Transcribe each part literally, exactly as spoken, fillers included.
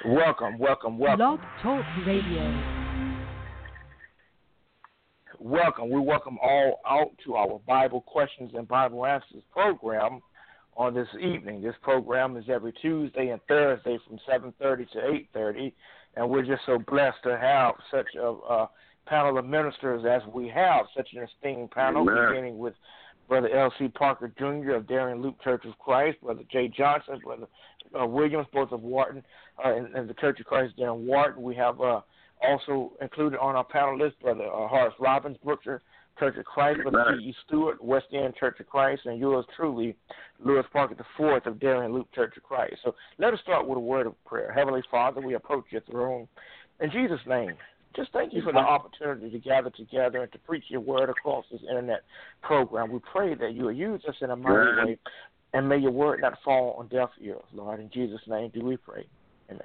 Welcome, welcome, welcome. Blog Talk Radio. Welcome. We welcome all out to our Bible Questions and Bible Answers program on this evening. This program is every Tuesday and Thursday from seven thirty to eight thirty, and we're just so blessed to have such a, a panel of ministers as we have, such an esteemed panel, Amen. beginning with Brother L C Parker Junior of Darien Loop Church of Christ, Brother Jay Johnson, Brother uh, Williams, both of Wharton, uh, and, and the Church of Christ there in Wharton. We have uh, also included on our panel list Brother uh, Horace Robbins, Brookshire Church of Christ, Brother T E. Stewart, West End Church of Christ, and yours truly, Lewis Parker the Fourth of Darien Loop Church of Christ. So let us start with a word of prayer. Heavenly Father, we approach your throne in Jesus' name. Just thank you for the opportunity to gather together and to preach your word across this internet program. We pray that you will use us in a mighty way, and may your word not fall on deaf ears, Lord. In Jesus' name do we pray. Amen.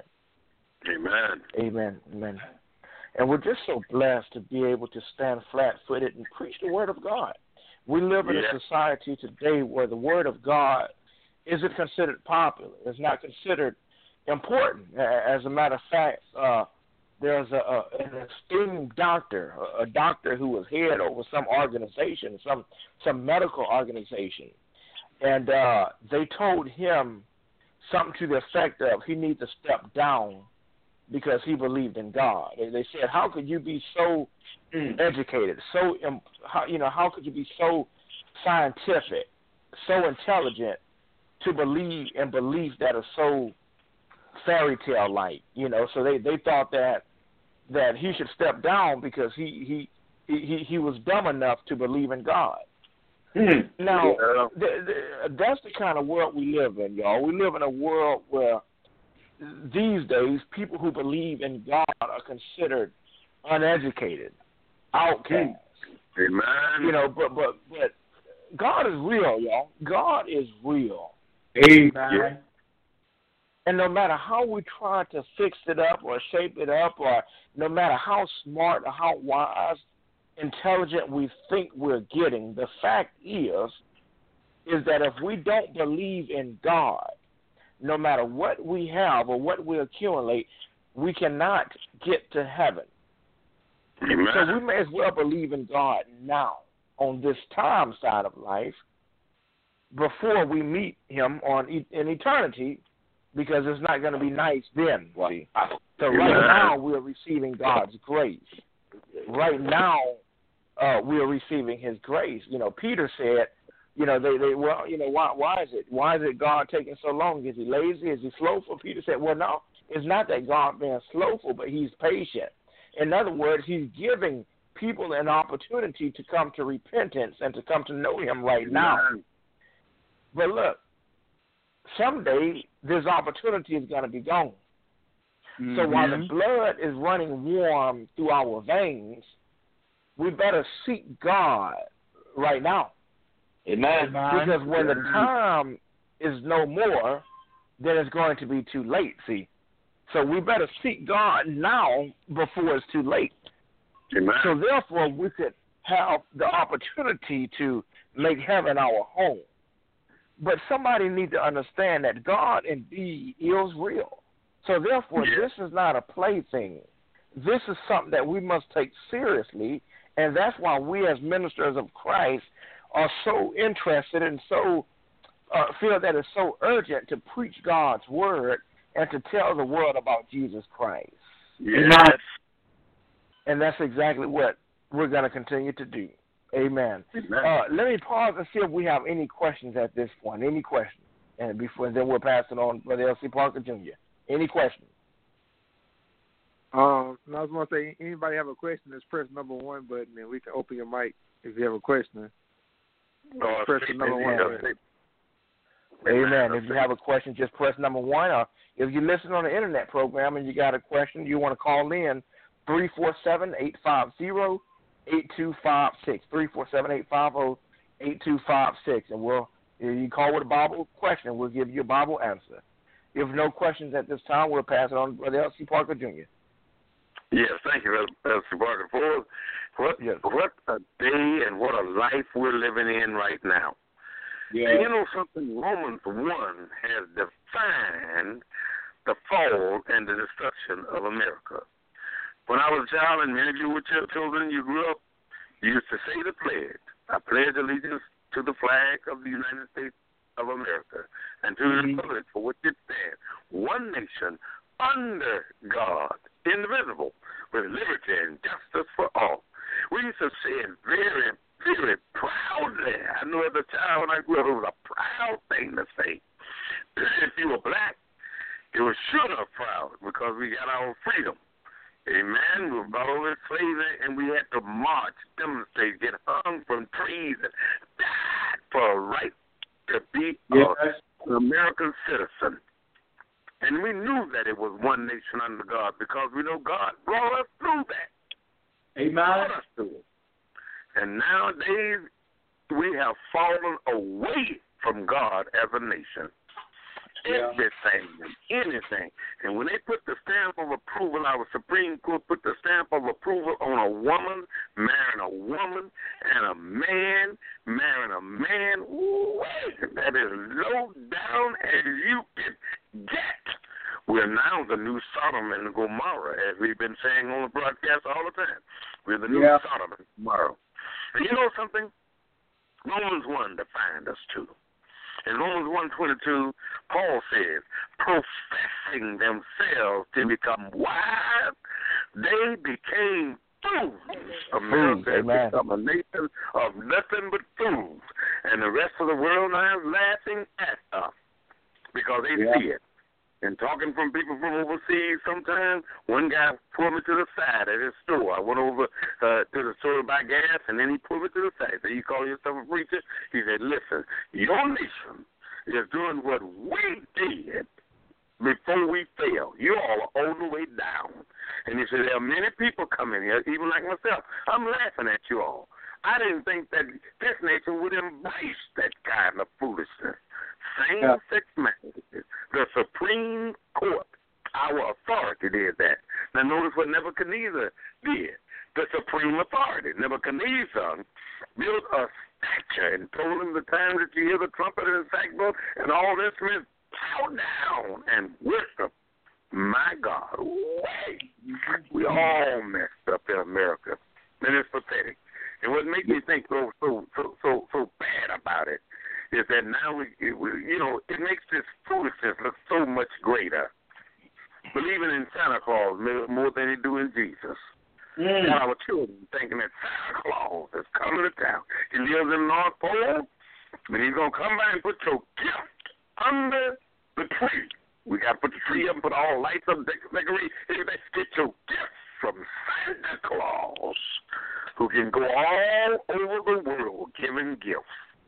Amen. Amen. Amen. And we're just so blessed to be able to stand flat-footed and preach the word of God. We live in Yeah. a society today where the word of God isn't considered popular. It's not considered important. As a matter of fact, uh, there's a, a, an esteemed doctor, a, a doctor who was head over some organization, some some medical organization, and uh, they told him something to the effect of he needs to step down because he believed in God. And they said, "How could you be so educated, so how, you know, how could you be so scientific, so intelligent to believe in beliefs that are so fairy tale like?" You know, so they they thought that. that he should step down because he he he, he was dumb enough to believe in God. Hmm. Now, Yeah. th- th- that's the kind of world we live in, y'all. We live in a world where these days people who believe in God are considered uneducated, outcasts. Amen. You know, but but but God is real, y'all. God is real. Amen. Yeah. And no matter how we try to fix it up or shape it up, or no matter how smart or how wise, intelligent we think we're getting, the fact is, is that if we don't believe in God, no matter what we have or what we accumulate, we cannot get to heaven. Amen. So we may as well believe in God now on this time side of life before we meet him on e- in eternity, because it's not going to be nice then. See? So right now we're receiving God's grace. Right now uh, we're receiving his grace. You know, Peter said, you know, they, they well, you know, why why is it why is it God taking so long? Is he lazy? Is he slowful? Peter said, well, no, it's not that God being slowful, but he's patient. In other words, he's giving people an opportunity to come to repentance and to come to know him right now. But look, someday this opportunity is going to be gone. Mm-hmm. So while the blood is running warm through our veins, we better seek God right now. Amen. Because when the time is no more, then it's going to be too late, see. So we better seek God now before it's too late. Amen. So therefore we could have the opportunity to make heaven our home. But somebody needs to understand that God indeed is real. So therefore, yeah. this is not a plaything. This is something that we must take seriously, and that's why we as ministers of Christ are so interested and so uh, feel that it's so urgent to preach God's word and to tell the world about Jesus Christ. Yes. And that's exactly what we're going to continue to do. Amen. Uh, let me pause and see if we have any questions at this point. Any questions? And before then, we'll pass it on to Brother L C Parker Junior Any questions? Um, I was going to say, anybody have a question, just press number one button, and we can open your mic if you have a question. Oh, press the number one button. Amen. If you have a question, just press number one. Or if you listen on the internet program and you got a question, you want to call in, three four seven, eight five zero, eight two five six, three four seven, eight five zero, eight two five six, and we'll, if you call with a Bible question, we'll give you a Bible answer. If no questions at this time, we'll pass it on to Brother L C Parker Junior Yes, thank you, L C Parker. For what, yes. what a day and what a life we're living in right now. Yeah. You know something? Romans one has defined the fall and the destruction of America. When I was a child, and many of you were children, you grew up, you used to say the pledge. I pledge allegiance to the flag of the United States of America and to the republic for which it stands, one nation under God, indivisible, with liberty and justice for all. We used to say it very, very proudly. I know as a child when I grew up, it was a proud thing to say. If you were black, it was sure enough proud because we got our freedom. Amen. We were brought over to slavery, and we had to march, demonstrate, get hung from trees, and died for a right to be yes. a, an American citizen. And we knew that it was one nation under God because we know God brought us through that. Amen. Brought us through it. And nowadays, we have fallen away from God as a nation. Yeah. Everything, anything. And when they put the stamp of approval, our Supreme Court put the stamp of approval on a woman marrying a woman and a man marrying a man, ooh, that is low down as you can get. We're now the new Sodom and Gomorrah, as we've been saying on the broadcast all the time. We're the new yeah. Sodom and Gomorrah. And you know something? Romans one defined us too. In Romans one twenty-two, Paul says, professing themselves to become wise, they became fools. America has become a nation of nothing but fools. And the rest of the world now is laughing at us because they yeah. see it. And talking from people from overseas sometimes, one guy pulled me to the side at his store. I went over uh, to the store to buy gas, and then he pulled me to the side. He said, you call yourself a preacher? He said, listen, your nation is doing what we did before we fell. You all are all the way down. And he said, there are many people coming here, even like myself. I'm laughing at you all. I didn't think that this nation would embrace that kind of foolishness. Same-sex yeah. marriages. The Supreme Court, our authority did that. Now notice what Nebuchadnezzar did. The supreme authority. Nebuchadnezzar built a statue and told him the time that you hear the trumpet and the sackbut and all this, means bow down and worship my God. Wait. We all messed up in America. And it's pathetic. And what makes me think so so so so, so bad about it is that now, we, it, we, you know, it makes this foolishness look so much greater. Believing in Santa Claus more than they do in Jesus. Mm. And our children thinking that Santa Claus is coming to town. He lives in the North Pole, and he's going to come by and put your gift under the tree. We got to put the tree up and put all lights up, decorate, everything. Get your gift from Santa Claus, who can go all over the world giving gifts.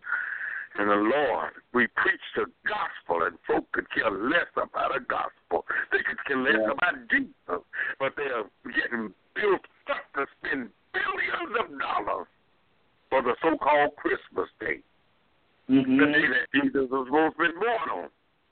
And the Lord, we preach the gospel, and folk could care less about the gospel. They could care less yeah. about Jesus, but they are getting built up to spend billions of dollars for the so-called Christmas day, mm-hmm. the day that Jesus was supposed to be born on.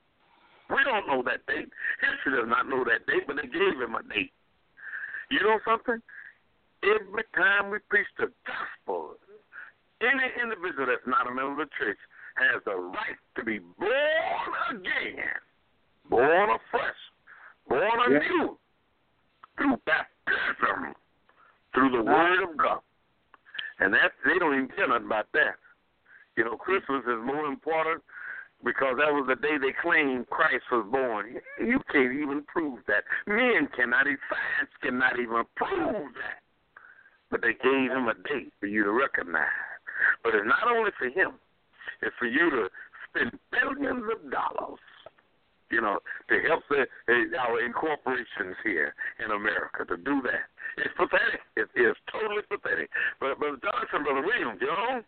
We don't know that date. History does not know that date, but they gave him a date. You know something? Every time we preach the gospel, any individual that's not a member of the church has the right to be born again, born afresh, born anew, yeah. through baptism, through the Word of God. And that they don't even care nothing about that. You know, Christmas is more important because that was the day they claimed Christ was born. You can't even prove that. Men cannot, science cannot even prove that. But they gave him a date for you to recognize. But it's not only for him. It's for you to spend billions of dollars, you know, to help the, our incorporations here in America to do that. It's pathetic. It is totally pathetic. But, but Johnson, Brother Williams, you know?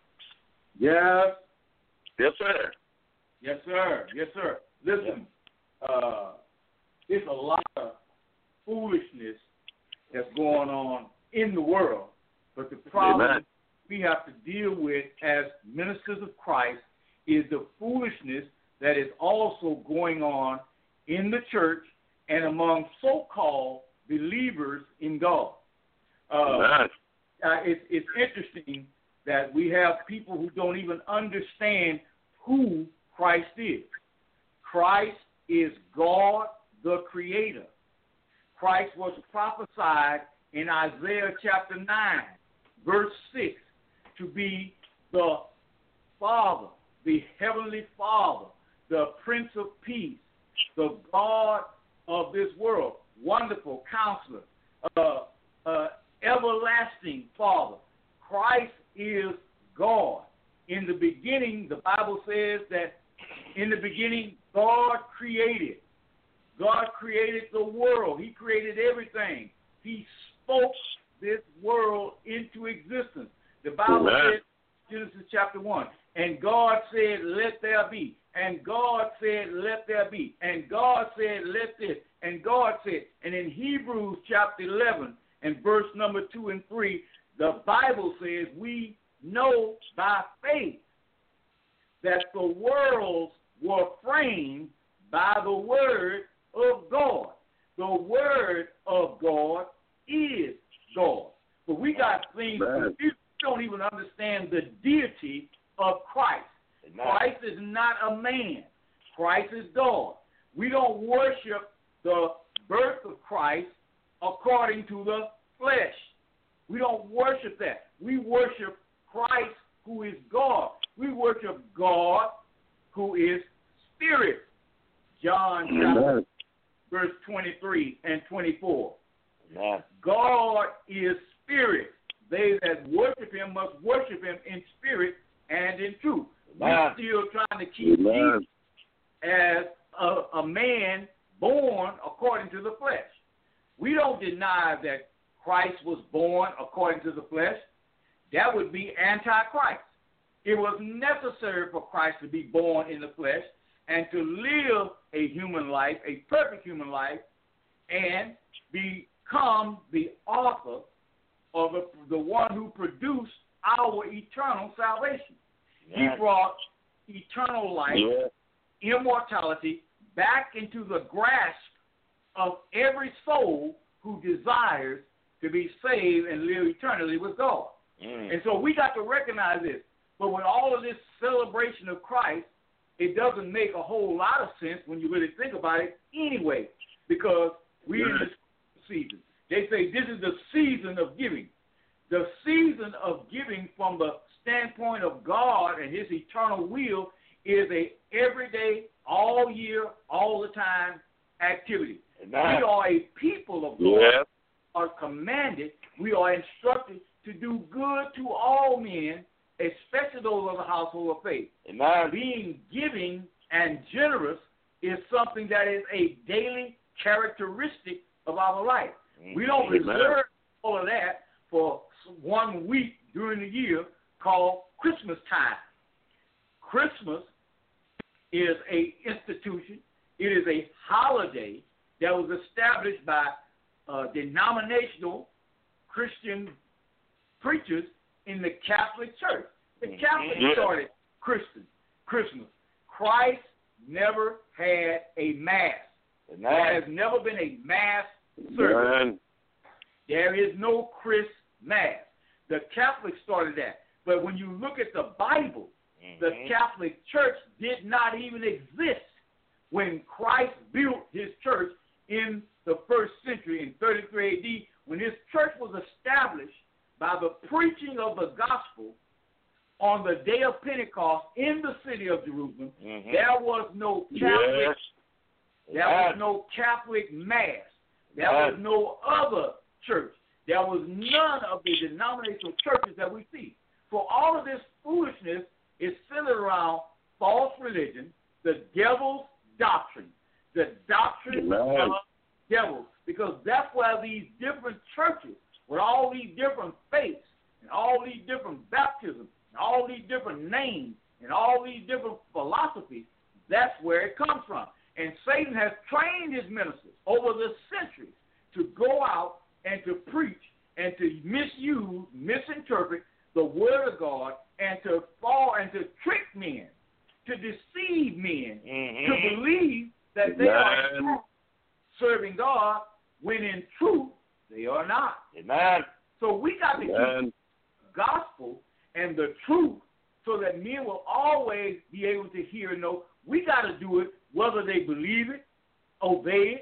Yes. Yes, sir. Yes, sir. Yes, sir. Listen, uh, it's a lot of foolishness that's going on in the world, but the problem Amen. we have to deal with as ministers of Christ is the foolishness that is also going on in the church and among so-called believers in God. Uh, uh, it's, it's interesting that we have people who don't even understand who Christ is. Christ is God the Creator. Christ was prophesied in Isaiah chapter nine, verse six, to be the Father, the Heavenly Father, the Prince of Peace, the God of this world, Wonderful Counselor, uh, uh, Everlasting Father. Christ is God. In the beginning, the Bible says that in the beginning, God created. God created the world. He created everything. He spoke this world into existence. The Bible Amen. says, Genesis chapter one, and God said, let there be. And God said, let there be. And God said, let this. And God said, and in Hebrews chapter eleven and verse number two and three, the Bible says we know by faith that the worlds were framed by the word of God. The word of God is God. But we got things, we don't even understand the deity of Christ. Christ is not a man. Christ is God. We don't worship the birth of Christ according to the flesh. We don't worship that. We worship Christ, who is God. We worship God, who is Spirit. John chapter verse twenty-three and twenty-four. Amen. God is Spirit. They that worship him must worship him in spirit and in truth. We're still trying to keep Amen. Jesus as a, a man born according to the flesh. We don't deny that Christ was born according to the flesh. That would be antichrist. It was necessary for Christ to be born in the flesh and to live a human life, a perfect human life, and become the author of the, the one who produced our eternal salvation. Yeah. He brought eternal life, Yeah. immortality, back into the grasp of every soul who desires to be saved and live eternally with God. Mm. And so we got to recognize this. But with all of this celebration of Christ, it doesn't make a whole lot of sense when you really think about it anyway, because we're in this season. They say this is the season of giving. The season of giving from the standpoint of God and his eternal will is a everyday, all year, all the time activity. Amen. We are a people of God. Yeah. Are commanded, we are instructed to do good to all men, especially those of the household of faith. Amen. Being giving and generous is something that is a daily characteristic of our life. We don't Amen. reserve all of that for one week during the year called Christmas time. Christmas is a institution. It is a holiday that was established by uh, denominational Christian preachers in the Catholic Church. The Catholics Yeah. started Christian, Christmas. Christ never had a mass. There Amen. has never been a mass service. Amen. There is no Christ mass. The Catholics started that. But when you look at the Bible, the Mhm. Catholic Church did not even exist when Christ built his church in the first century in thirty-three A D, when his church was established by the preaching of the gospel on the day of Pentecost in the city of Jerusalem. Mhm. There was no Catholic, Yes. there was Amen. no Catholic mass. There Amen. was no other church. There was none of the denominational churches that we see. So all of this foolishness is centered around false religion, the devil's doctrine, the doctrine Amen. of devils, because that's why these different churches with all these different faiths and all these different baptisms and all these different names and all these different philosophies, that's where it comes from. And Satan has trained his ministers over the centuries to go out and to preach and to misuse, misinterpret the word of God and to fall and to trick men, to deceive men, Mhm. to believe that they are Amen. serving God when in truth they are not. Amen. So we got to keep Amen. the gospel and the truth so that men will always be able to hear and know. We got to do it whether they believe it, obey it,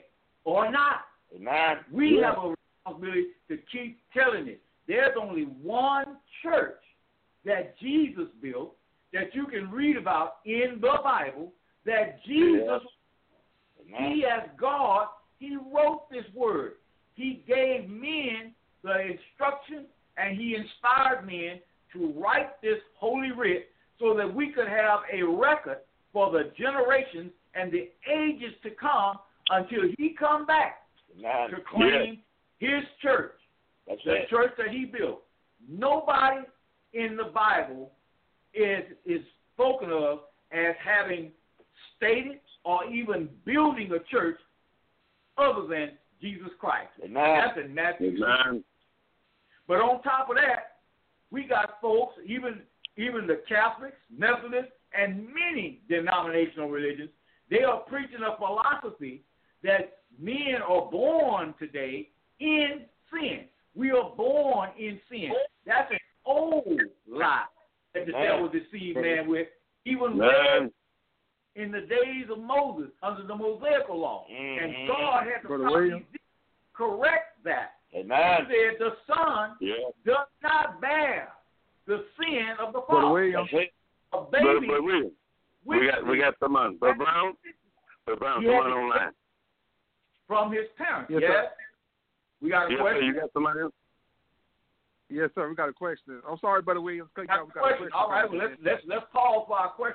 or not. Amen. We yeah. have a responsibility to keep telling it. There's only one church that Jesus built that you can read about in the Bible, that Jesus, yeah. he as God, he wrote this word. He gave men the instruction, and he inspired men to write this holy writ so that we could have a record for the generations and the ages to come until he come back Amen. to claim yeah. his church, That's the it. church that he built. Nobody in the Bible is is spoken of as having stated or even building a church other than Jesus Christ. Amen. That's in Matthew. Amen. But on top of that, we got folks, even even the Catholics, Methodists, and many denominational religions, they are preaching a philosophy that men are born today in sin. We are born in sin. That's an old lie that the Man. devil deceived man with, even Man. in the days of Moses under the Mosaical law. Mm-hmm. And God had to Brother probably William? correct that. Amen. He said the Son Yeah. does not bear the sin of the Brother Father. William? That's it. A Brother, baby. Brother William, we got we got someone. Brother Brown, Brother Brown, Yeah. someone online. From his parents. Yes, Yes. sir. We got a Yes, sir. question. You got somebody else? Yes, sir. We got a question. I'm sorry, Brother Williams. Cut you Got off. a We got a question. question. All right. Well, let's let's let's pause for our question.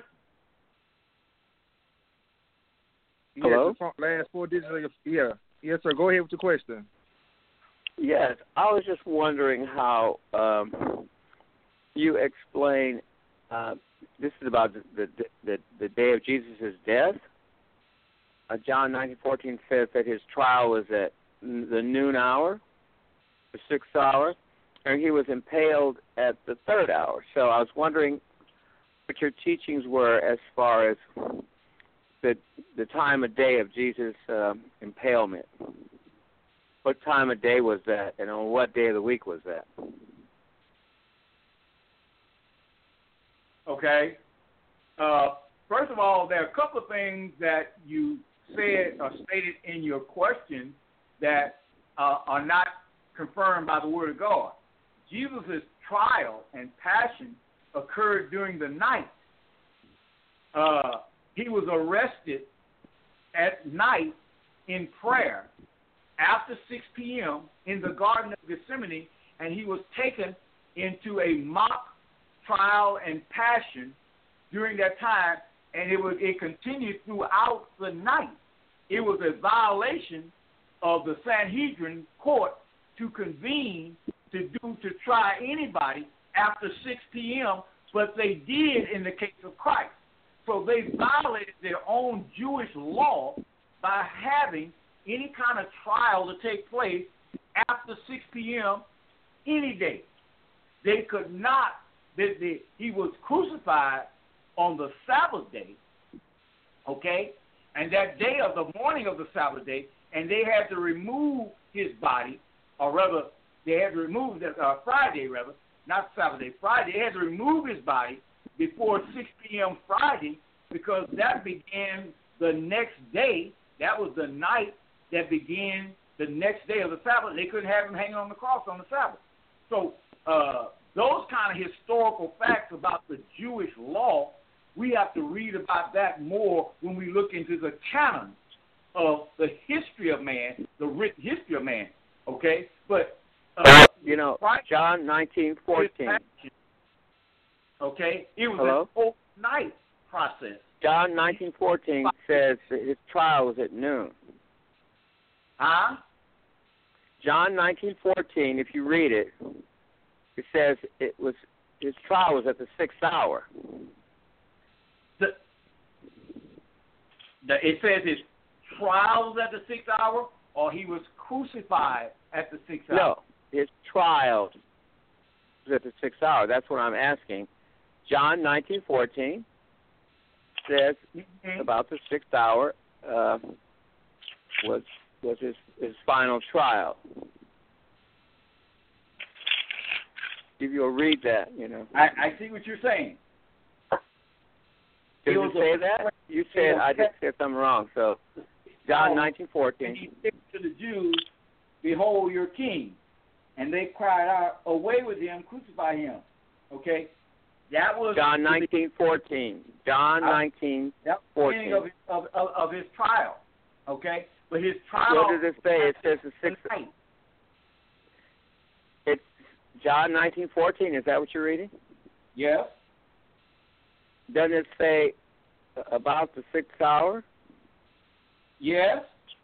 Hello? Yes, the fo- last four digits of your, yeah. Yes, sir. Go ahead with your question. Yes, I was just wondering how um, you explain. Uh, this is about the, the the the day of Jesus' death. Uh, John nineteen fourteen says that his trial was at n- the noon hour, the sixth hour, and he was impaled at the third hour. So I was wondering what your teachings were as far as the the time of day of Jesus' um, impalement. What time of day was that, and on what day of the week was that? Okay. Uh, first of all, there are a couple of things that you said or stated in your question that uh, are not confirmed by the Word of God. Jesus' trial and passion occurred during the night. Uh, he was arrested at night in prayer after six p.m. in the Garden of Gethsemane, and he was taken into a mock trial and passion during that time, and it was it continued throughout the night. It was a violation of the Sanhedrin court to convene to do to try anybody after six p.m., but they did in the case of Christ. So they violated their own Jewish law by having any kind of trial to take place after six p.m. any day. They could not, they, they, he was crucified on the Sabbath day, okay, and that day of the morning of the Sabbath day, and they had to remove his body, or rather, they had to remove, the, uh, Friday rather, not Sabbath day, Friday, they had to remove his body before six p.m. Friday, because that began the next day. That was the night that began the next day of the Sabbath. They couldn't have him hanging on the cross on the Sabbath. So uh, those kind of historical facts about the Jewish law, we have to read about that more when we look into the canon of the history of man, the written history of man, okay? But, uh, You know, Christ, John nineteen fourteen. okay, it was Hello? an overnight process. John nineteen fourteen says that his trial was at noon. Huh? John nineteen fourteen, if you read it, it says it was his trial was at the sixth hour. The, the, it says his trial was at the sixth hour, or he was crucified at the sixth hour? No, his trial was at the sixth hour. That's what I'm asking. John nineteen fourteen says Mm-hmm. about the sixth hour uh, was was his, his final trial. If you'll read that, you know. I, I see what you're saying. Does It it was say a- that? You said I just said something wrong. So John nineteen fourteen. And he fixed to the Jews, behold your king. And they cried out, away with him, crucify him. Okay? That was John nineteen fourteen. John nineteen fourteen. That was the beginning of, of, of, of his trial. Okay? But his trial... What does it say? It says the sixth... night. It's John nineteen fourteen. Is that what you're reading? Yes. Doesn't it say about the sixth hour? Yes.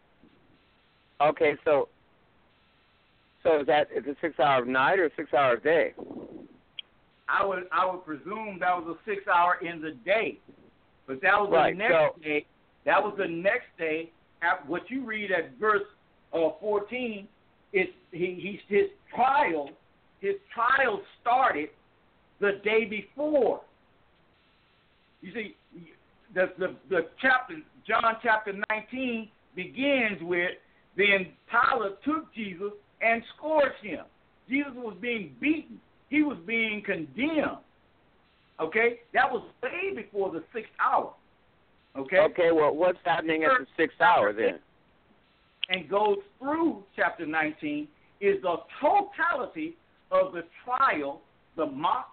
Okay, so so is that is it six hour of night or six hour of day? I would I would presume that was a six hour in the day, but that was right, the next so, day. That was the next day. At what you read at verse uh, fourteen is he he his trial. His trial started the day before. You see, the the, the chapter John chapter nineteen begins with, then Pilate took Jesus and scourged him. Jesus was being beaten. He was being condemned. Okay? That was way before the sixth hour. Okay? Okay, well, what's happening at the sixth hour then? And goes through chapter nineteen is the totality of the trial, the mock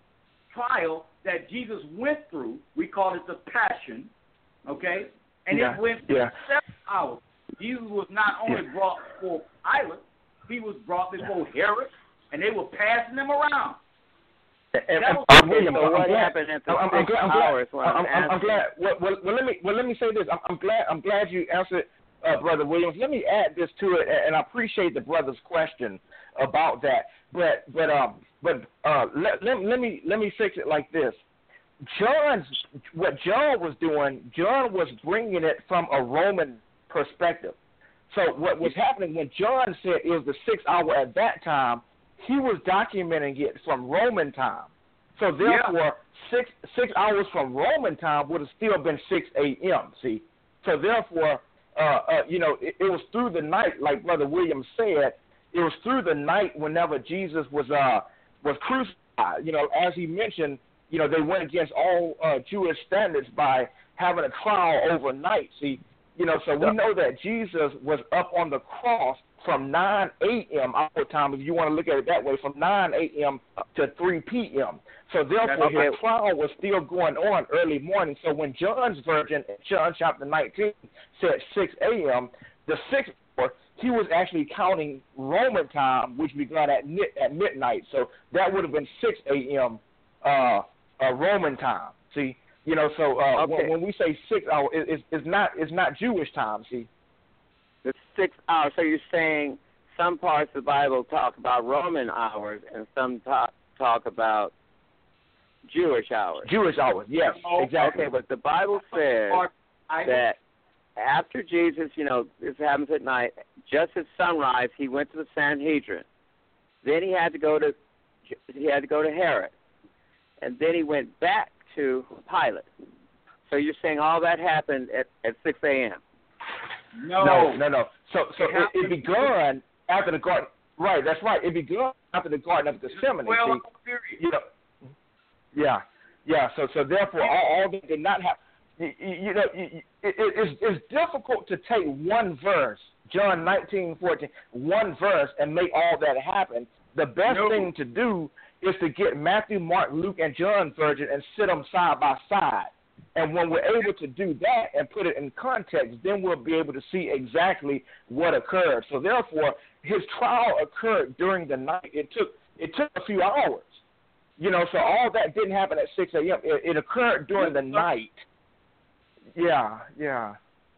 trial that Jesus went through. We call it the passion. Okay? And yeah, it went through yeah. seven hours. Jesus was not only yeah. brought before Pilate, he was brought before Herod, and they were passing him around. And, That was- and, William, so I'm what glad- happened at the I'm, I'm six glad, I'm hours? glad, What I'm I'm, I'm, I'm asking. glad. Well, well, well, let me well let me say this. I'm, I'm glad I'm glad you answered, uh, Brother Williams. Let me add this to it, and I appreciate the brother's question about that. But but um but uh let, let let me let me fix it like this. John's what John was doing. John was bringing it from a Roman perspective. So what was happening when John said it was the sixth hour at that time, he was documenting it from Roman time. So therefore, yeah. six six hours from Roman time would have still been six a.m., see? So therefore, uh, uh, you know, it, it was through the night, like Brother Williams said, it was through the night whenever Jesus was uh, was crucified. You know, as he mentioned, you know, they went against all uh, Jewish standards by having a trial overnight, see? You know, so we know that Jesus was up on the cross from nine a.m. our time, if you want to look at it that way, from nine a.m. to three p.m. So therefore, okay. his trial was still going on early morning. So when John's version, John chapter nineteen, said six a.m., the sixth hour, he was actually counting Roman time, which began at at midnight. So that would have been six a.m. Uh, uh, Roman time. See. You know, so uh, okay. when, when we say six hours, it, it's, it's not it's not Jewish time. See, the six hours. So you're saying some parts of the Bible talk about Roman hours, and some talk talk about Jewish hours. Jewish hours, yes, exactly. Okay, but the Bible says that after Jesus, you know, this happens at night. Just at sunrise, he went to the Sanhedrin. Then he had to go to he had to go to Herod, and then he went back to Pilate. So you're saying all that happened at, at six a.m.? No. No, no, no. So so it, it began after the garden. Right, that's right. It began after the Garden of Gethsemane. Well, see? You know, yeah, yeah. So so therefore, all, all that did not happen. You, you know, it, it, it's, it's difficult to take one verse, John nineteen fourteen, one verse, and make all that happen. The best no. thing to do is to get Matthew, Mark, Luke, and John's version and sit them side by side. And when we're able to do that and put it in context, then we'll be able to see exactly what occurred. So therefore, his trial occurred during the night. It took it took a few hours. You know, so all that didn't happen at six a.m. It, it occurred during the night. Yeah, yeah.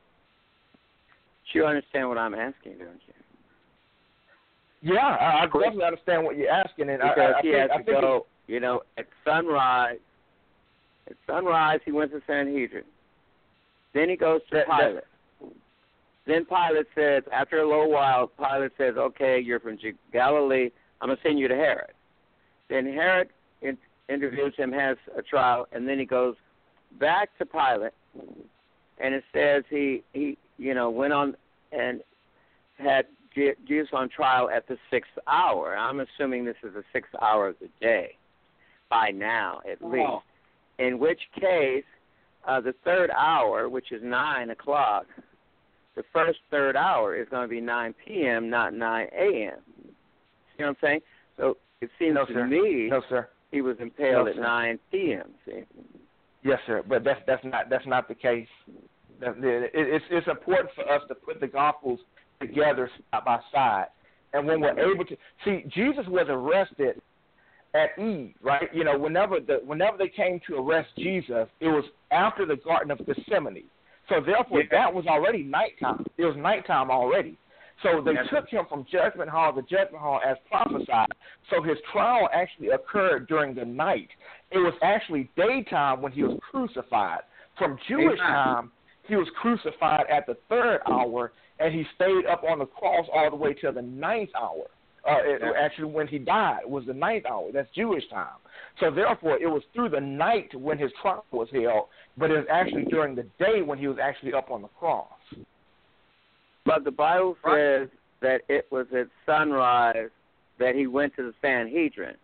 You understand what I'm asking, don't you? Yeah, I, I definitely understand what you're asking, and because I, I, he I has think, to I think go. You know, at sunrise. At sunrise, he went to Sanhedrin. Then he goes to that, Pilate. That, then Pilate says, after a little while, Pilate says, "Okay, you're from Galilee. I'm gonna send you to Herod." Then Herod in, interviews him, has a trial, and then he goes back to Pilate, and it says he he you know went on and had Jesus on trial at the sixth hour. I'm assuming this is the sixth hour of the day by now, at oh. least. In which case, uh, the third hour, which is nine o'clock, the first third hour is going to be nine p.m., not nine a.m. See what I'm saying? So it seems no, to sir. me no, sir. he was impaled No, at sir. nine p.m., see? Yes, sir. But that's that's not that's not the case. That- it- It's it's important for us to put the Gospels together side by side, and when we're able to see, Jesus was arrested at Eve, right? You know, whenever the whenever they came to arrest Jesus, it was after the Garden of Gethsemane. So therefore, Yeah. that was already nighttime. It was nighttime already. So they That's took him from judgment hall to judgment hall as prophesied. So his trial actually occurred during the night. It was actually daytime when he was crucified. From Jewish Amen. time, he was crucified at the third hour, and he stayed up on the cross all the way till the ninth hour. Uh, it, Yeah. Actually, when he died, it was the ninth hour. That's Jewish time. So therefore, it was through the night when his trial was held, but it was actually during the day when he was actually up on the cross. But the Bible Right. says that it was at sunrise that he went to the Sanhedrin.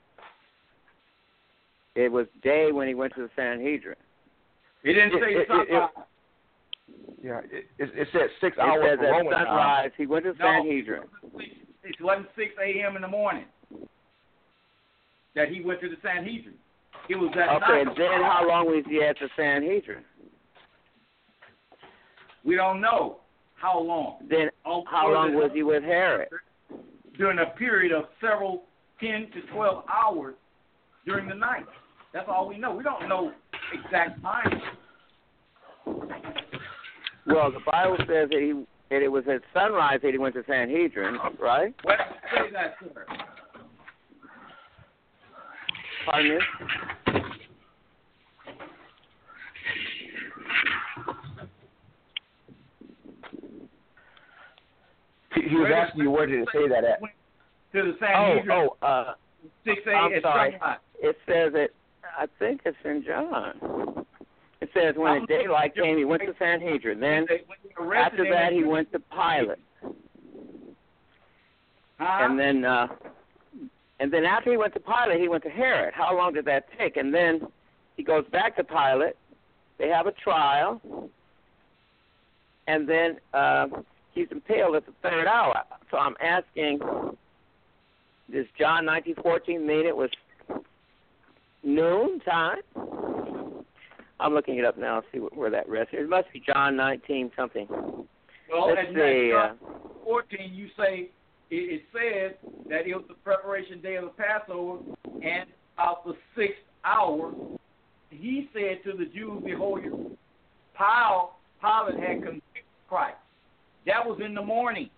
It was day when he went to the Sanhedrin. He didn't It- say it- it- sunrise. Yeah, it, it, it said six It hours says for at Roman time. sunrise he went to the No. Sanhedrin. It wasn't six a.m. in the morning that he went to the Sanhedrin. It was that Okay, night. then how long was he at the Sanhedrin? We don't know how long. Then All- how long was he with Herod? During a period of several ten to twelve hours during the night. That's all we know. We don't know exact time. Well, the Bible says that he that it was at sunrise that he went to Sanhedrin, right? Where does it say that, sir? Pardon me? He, he was asking you where did it say that at? To the Oh, Sanhedrin. Oh, uh, six I'm a.m. sorry. sunrise. it says it. I think it's in John. It says when the daylight came, he went to Sanhedrin. Then When they arrested after him, that, he went to Pilate. Huh? And then, uh, and then after he went to Pilate, he went to Herod. How long did that take? And then he goes back to Pilate. They have a trial, and then uh, he's impaled at the third hour. So I'm asking, does John nineteen fourteen mean it was noon time? I'm looking it up now to see what, where that rests. It must be John nineteen something. Well, Let's at see. Uh, John fourteen, you say it, it says that it was the preparation day of the Passover, and about the sixth hour, he said to the Jews, "Behold, your Pilate, Pilate had convicted Christ." That was in the morning.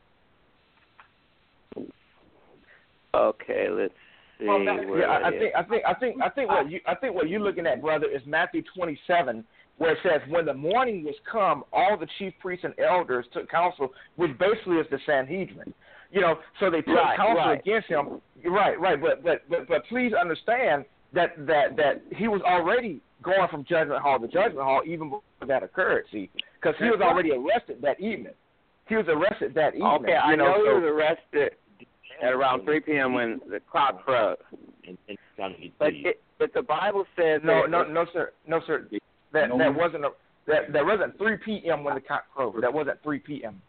okay, let's see. Well, that- where Yeah, I, I that is. think I think I think I think what you I think what you're looking at, brother, is Matthew twenty-seven, where it says, "When the morning was come, all the chief priests and elders took counsel," which basically is the Sanhedrin. You know, so they took Right, counsel right. against him. Right, right, but but but but please understand that that that he was already going from judgment hall to judgment hall even before that occurred. See, because he was already arrested that evening. He was arrested that evening. Okay, I you know, know so, he was arrested at around three p.m. when the cock crowed. But it, but the Bible says No, that no, it- no, sir, no, sir. That that wasn't a that that wasn't three p.m. when the cock crowed. That wasn't three p.m.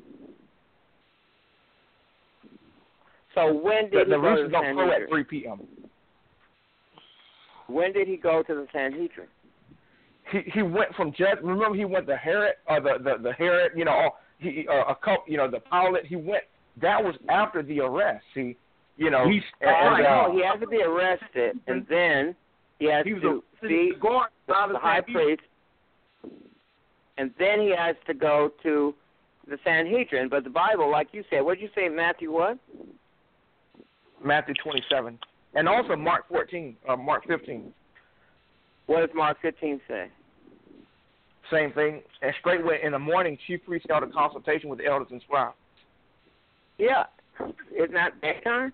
So when The, did the he go to roosters the don't crow at Sanhedrin? three p.m. When did he go to the Sanhedrin? He he went from judge. Remember, he went to Herod, or the the, the Herod. You know, all- he uh, a couple. You know, the Pilate. He went. That was after the arrest. See, you know, He's- and, and, Oh, uh, no, he has to be arrested, and then he has He was to a see the guard the, by the the high Sanhedrin. priest, and then he has to go to the Sanhedrin. But the Bible, like you said, what did you say, Matthew? What? Matthew twenty-seven, and also Mark fourteen, uh, Mark fifteen. What does Mark fifteen say? Same thing. And straightway in the morning, chief priests held a consultation with the elders and scribes. Yeah, isn't that daytime?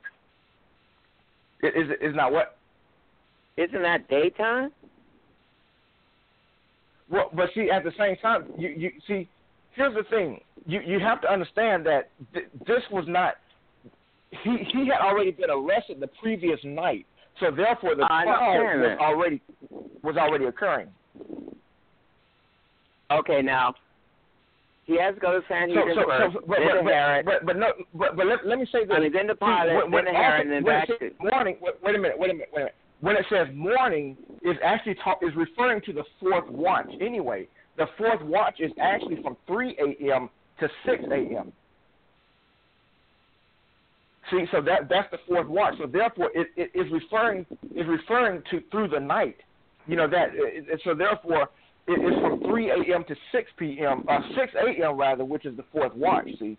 It is is not what? Isn't that daytime? Well, but see, at the same time, you you see, here's the thing. You you have to understand that th- this was not. He he had already been arrested the previous night, so therefore the I trial understand was that. already was already occurring. Okay, now, He has to go to Sanhedrin so, so, first, so, but, then but, to Herod. But, but, no, but, but let, let me say this. I mean, then to Pilate, when, when, then to Herod, and then when back to... Morning, wait, wait a minute, wait a minute, wait a minute. When it says morning, is actually talk, is referring to the fourth watch anyway. The fourth watch is actually from three a.m. to six a.m. See, so that that's the fourth watch. So therefore, it, it is referring is referring to through the night. You know that. It, so therefore, it is from three a.m. to six p.m. Uh, six a.m. rather, which is the fourth watch. See.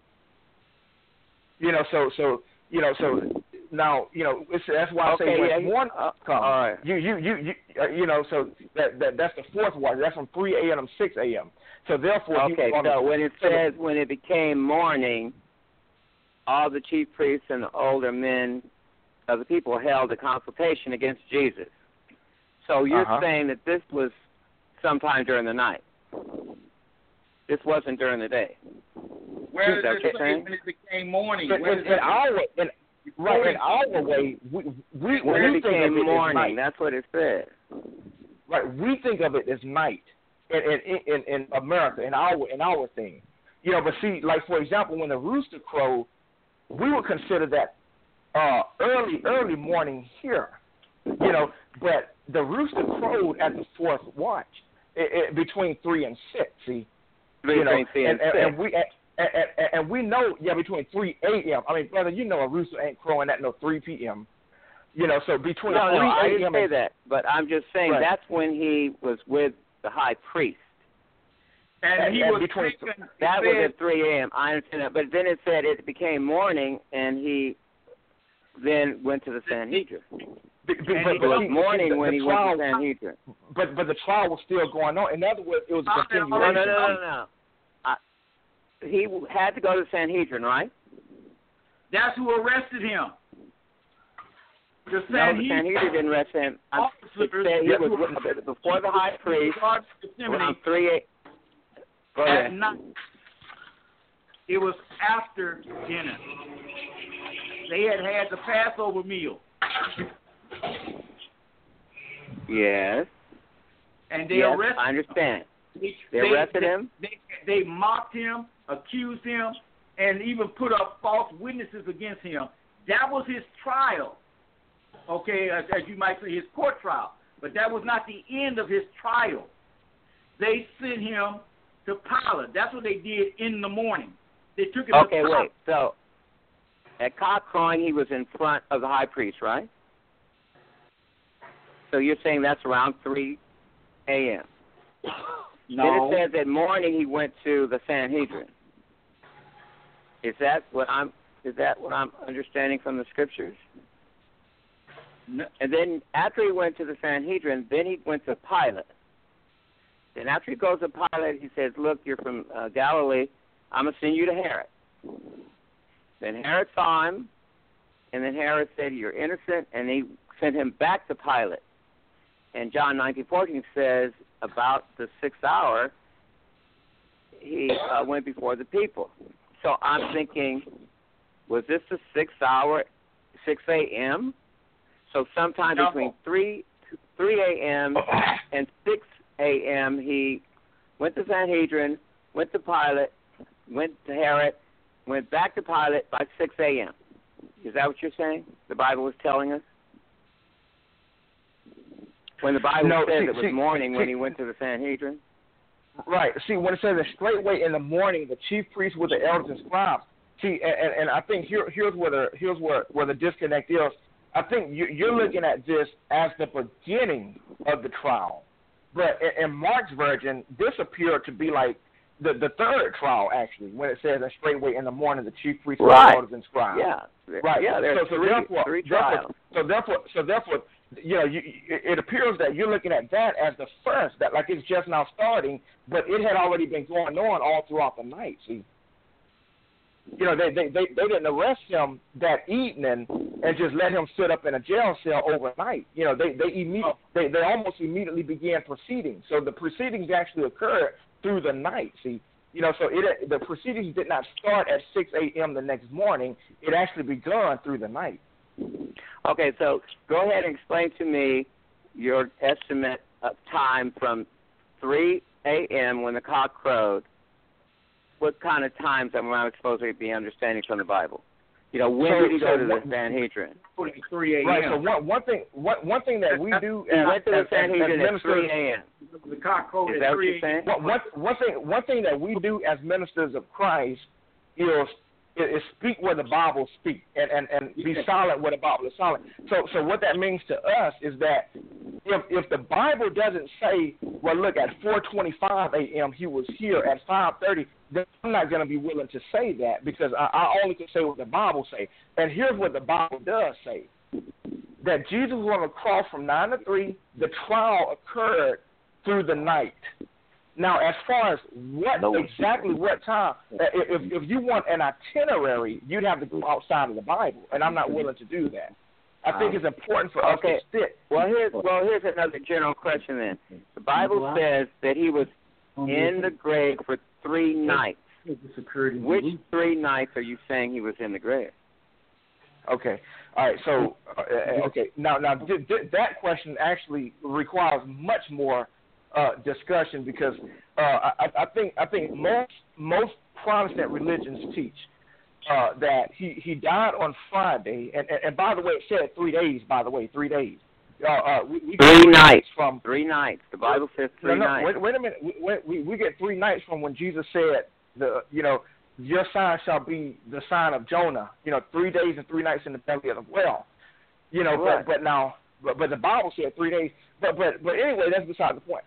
You know, so so you know so now you know it's, that's why I okay, say when yeah, morning uh, comes, all right. you you you you uh, you know so that, that that's the fourth watch. That's from three a.m. to six a.m. So therefore, okay. he, So when it says when it became morning, all the chief priests and the older men of the people held a consultation against Jesus. So you're uh-huh. saying that this was sometime during the night. This wasn't during the day. Where Is does that it what you're say saying? when it became morning? in, Where in, does in it- our in, right in our way, we we, When we it think of became it morning, as night. that's what it said. Right, we think of it as night in in, in in America in our in our thing, you know. But see, like for example, when the rooster crowed, we would consider that uh, early early morning here, you know. But the rooster crowed at the fourth watch, it, it, between three and six. See, Between you know, three and, and, six. and we. And, and, and we know, yeah, between three a.m. I mean, brother, you know a rooster ain't crowing at no three p.m. You know, so between no, no, I three didn't a.m. say and that. But I'm just saying Right. that's when he was with the high priest. and, and- he and was between- taken, it That was said- at three a.m. I understand that. But then it said it became morning, and he then went to the Sanhedrin. Be, be, And but, he but It was see, morning the, when the he trial, went to the Sanhedrin. But but the trial was still going on. In other words, it was a No, no, continuation. No, no, no, no, no. I, he had to go to the Sanhedrin, right? That's who arrested him. The No, the Sanhedrin Sanhedrin didn't arrest him. I, it officers said he Yeah. was with, before the high priest guards Gethsemane around three eight. Go at ahead. night. It was after dinner. They had had the Passover meal, Yes. and they yes, arrested I understand. him. They arrested they, him? They, they mocked him, accused him, and even put up false witnesses against him. That was his trial, okay, as, as you might say, his court trial. But that was not the end of his trial. They sent him to Pilate. That's what they did in the morning. They took him Okay, to Pilate. wait. So, at cock crowing, he was in front of the high priest, right? So you're saying that's around three a.m. No. Then it says at morning he went to the Sanhedrin. Is that what I'm? Is that what I'm understanding from the scriptures? No. And then after he went to the Sanhedrin, then he went to Pilate. Then after he goes to Pilate, he says, "Look, you're from uh, Galilee. I'm gonna send you to Herod." Then Herod saw him, and then Herod said, "You're innocent," and he sent him back to Pilate. And John nineteen fourteen says about the sixth hour, he uh, went before the people. So I'm thinking, was this the sixth hour, six a.m.? So sometime No. between three three a.m. and six a.m. he went to Sanhedrin, went to Pilate, went to Herod, went back to Pilate by six a.m. Is that what you're saying? The Bible was telling us? When the Bible No, says see- it was see- morning when see- he went to the Sanhedrin? Right. See, when it says that straightway in the morning, the chief priests with the elders and scribes. See, and, and I think here, here's where the here's where, where the disconnect is. I think you, you're looking at this as the beginning of the trial, but in, in Mark's version, this appeared to be like the the third trial actually, when it says that straightway in the morning, the chief priests with Right. the elders and scribes. Yeah. Right. Yeah, there's so, so three, therefore, three therefore, trials. so therefore, so therefore, you know, you, it appears that you're looking at that as the first, that like it's just now starting, but it had already been going on all throughout the night. See, you know, they they they, they didn't arrest him that evening and just let him sit up in a jail cell overnight. You know, they they imme- they they almost immediately began proceedings. So the proceedings actually occurred through the night. See. You know, so it the proceedings did not start at six a.m. the next morning. It actually begun through the night. Okay, so go ahead and explain to me your estimate of time from three a.m. when the cock crowed what kind of times am I supposed to be understanding from the Bible? You know, when So- did he go so to the what- Sanhedrin? three a.m. Right. So one one thing one one thing that we do He as, went to the as, as, Sanhedrin at ministers, three a.m. The cock crowed Is at that what three you're saying? One, one, one thing one thing that we do as ministers of Christ is is speak where the Bible speaks and, and, and be silent where the Bible is silent. So so what that means to us is that if if the Bible doesn't say, well, look, at four twenty-five a.m. he was here at five thirty, then I'm not going to be willing to say that because I, I only can say what the Bible say. And here's what the Bible does say: that Jesus was on the cross from nine to three. The trial occurred through the night. Now, as far as what exactly what time, if if you want an itinerary, you'd have to go outside of the Bible, and I'm not willing to do that. I think it's important for us Okay. to stick. Well, here's well here's another general question then. The Bible says that he was in the grave for three nights. Which three nights are you saying he was in the grave? Okay. All right. So, uh, okay. Now, now th- th- that question actually requires much more uh, discussion because uh, I, I think I think most most Protestant religions teach uh, that he, he died on Friday, and, and and by the way, it said three days. By the way, three days. Uh, uh, we, we get Three nights. from Three nights. The Bible says three no, no, nights. Wait, wait a minute. We, we we get three nights from when Jesus said the you know your sign shall be the sign of Jonah. You know, three days and three nights in the belly of the whale. You know, Right. but but now but, but the Bible said three days. But but but anyway, that's beside the point.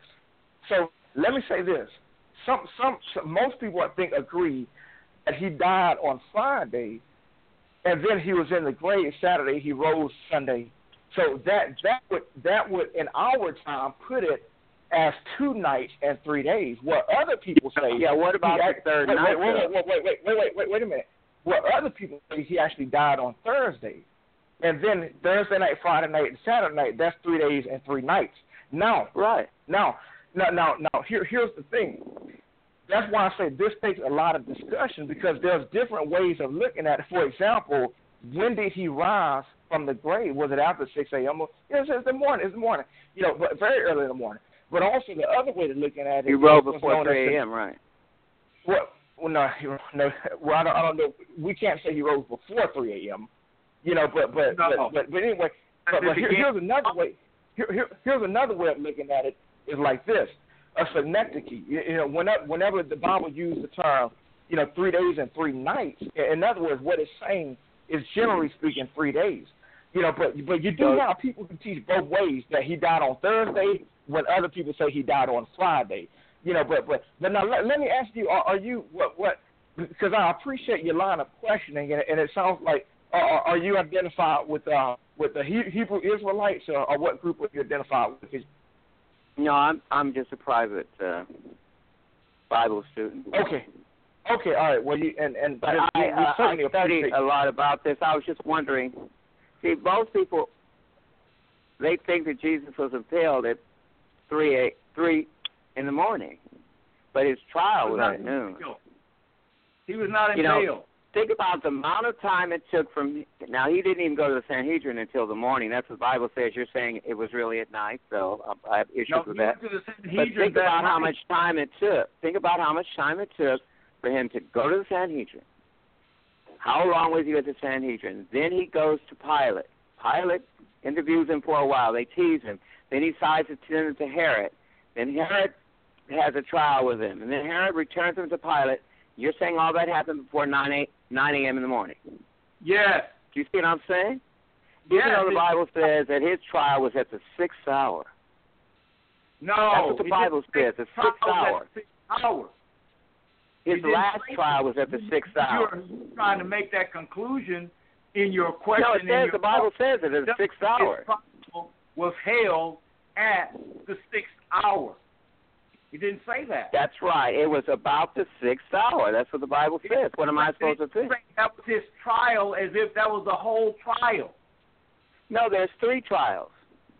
So let me say this: some some, some most people I think agree that he died on Friday, and then he was in the grave Saturday. He rose Sunday. So that that would that would in our time put it as two nights and three days. What other people say? Yeah. What about he the third wait, night? Wait, though? wait, wait, wait, wait, wait, wait, wait, wait a minute. What other people say he actually died on Thursday, and then Thursday night, Friday night, and Saturday night. That's three days and three nights. Now, Right. now, now, now, now. Here, here's the thing. That's why I say this takes a lot of discussion because there's different ways of looking at it. For example, when did he rise from the grave? Was it after six a.m.? Yes, it's the morning. It's the morning. You know, but very early in the morning. But also the other way of looking at it, He rose was before known as three the- a.m. Right. Well, well, no, he, no. Well, I don't, I don't know. We can't say he rose before three a.m. You know, but but No. but, but but anyway. But, but here, here's another way. Here, here, here's another way of looking at it. Is like this: a synecdoche. You, you know, whenever whenever the Bible used the term, you know, three days and three nights. In other words, what it's saying is generally speaking three days. You know, but but you do have people who teach both ways that he died on Thursday, when other people say he died on Friday. You know, but but but now let, let me ask you: Are, are you what what? Because I appreciate your line of questioning, and, and it sounds like uh, are you identified with uh, with the he- Hebrew Israelites, or, or what group are you identified with? No, I'm I'm just a private uh, Bible student. Okay, okay, all right. Well, you and and But we, I, we uh, certainly I studied appreciate. a lot about this. I was just wondering. See, most people they think that Jesus was impaled at three eight, three in the morning, but his trial was at noon. He was not You impaled. know, think about the amount of time it took from. Now he didn't even go to the Sanhedrin until the morning. That's what the Bible says. You're saying it was really at night, so I, I have issues no, with he that. went to the But Sanhedrin think that about how night. much time it took. Think about how much time it took for him to go to the Sanhedrin. How long was he at the Sanhedrin? Then he goes to Pilate. Pilate interviews him for a while. They tease him. Then he decides to send him to Herod. Then Herod has a trial with him. And then Herod returns him to Pilate. You're saying all that happened before nine a.m. in the morning. Yes. Do you see what I'm saying? Yes. Even though the Bible says that his trial was at the sixth hour. No. That's what the he Bible didn't says, say the sixth trial was hour. at the sixth hour. His He didn't last say trial was at the sixth hour. You're trying to make that conclusion in your question. No, it in says your the Bible says it at the sixth hour. His trial was held at the sixth hour. He didn't say that. That's right. It was about the sixth hour. That's what the Bible says. What am I supposed to think? That was his trial, as if that was the whole trial. No, there's three trials.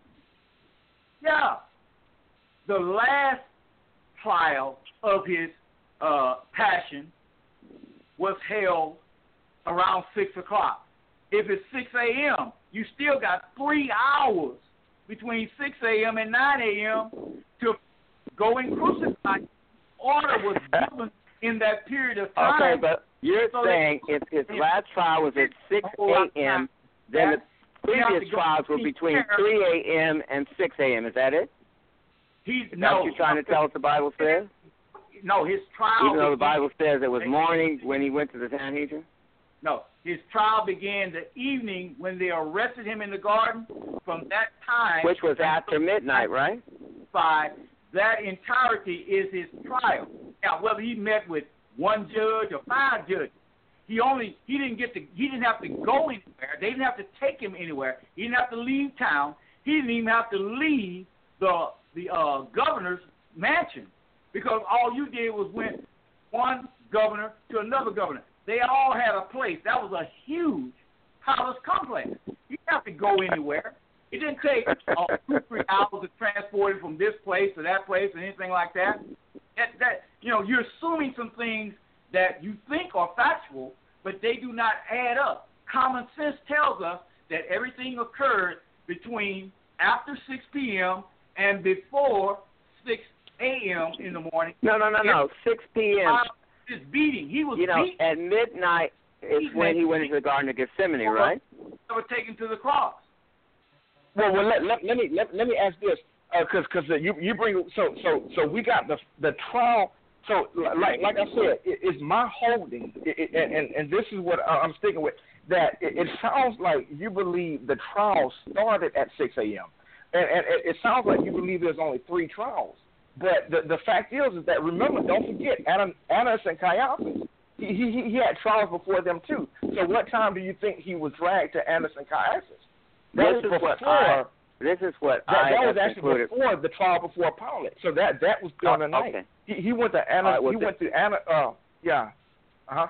Yeah. The last trial of his uh, passion was held around six o'clock. If it's six a.m., you still got three hours between six a.m. and nine a.m. to go and crucify. Order was given in that period of time. Okay, but you're so saying that, if his last trial was at six a.m., then the previous trials were between three a.m. and six a.m. Is that it? He's, Is that no, what you're trying to tell us the Bible says? No, his trial. Even though the began, Bible says it was morning when he went to the Sanhedrin? No, his trial began the evening when they arrested him in the garden. From that time, which was after midnight, right? Five. That entirety is his trial. Now, whether he met with one judge or five judges, he only he didn't get to he didn't have to go anywhere. They didn't have to take him anywhere. He didn't have to leave town. He didn't even have to leave the the uh, governor's mansion, because all you did was went one governor to another governor. They all had a place. That was a huge palace complex. You didn't have to go anywhere. It didn't take uh, two, three hours to transport him from this place to that place or anything like that. That, that. You know, you're assuming some things that you think are factual, but they do not add up. Common sense tells us that everything occurred between after six p.m. and before six a.m. in the morning. No, no, no, no. six p.m. His beating. He was you know, beaten. at midnight is when he went into the Garden of Gethsemane, right? They were taken to the cross. Well, well, let, let, let me let, let me ask this, because uh, because uh, you you bring so so so we got the the trial. So like like I said, it, it's my holding, it, it, and and this is what I'm sticking with. That it, it sounds like you believe the trial started at six a.m. and and it, it sounds like you believe there's only three trials. But the the fact is is that, remember, don't forget Annas and Caiaphas. He, he he had trials before them too. So what time do you think he was dragged to Annas and Caiaphas? That this was is before. What I, this is what that, I that was actually concluded. before the trial before Pilate. So that that was during oh, the night. Okay. He, he went to Annas. Right, well, he the, went to Anna. Uh, yeah. Uh huh.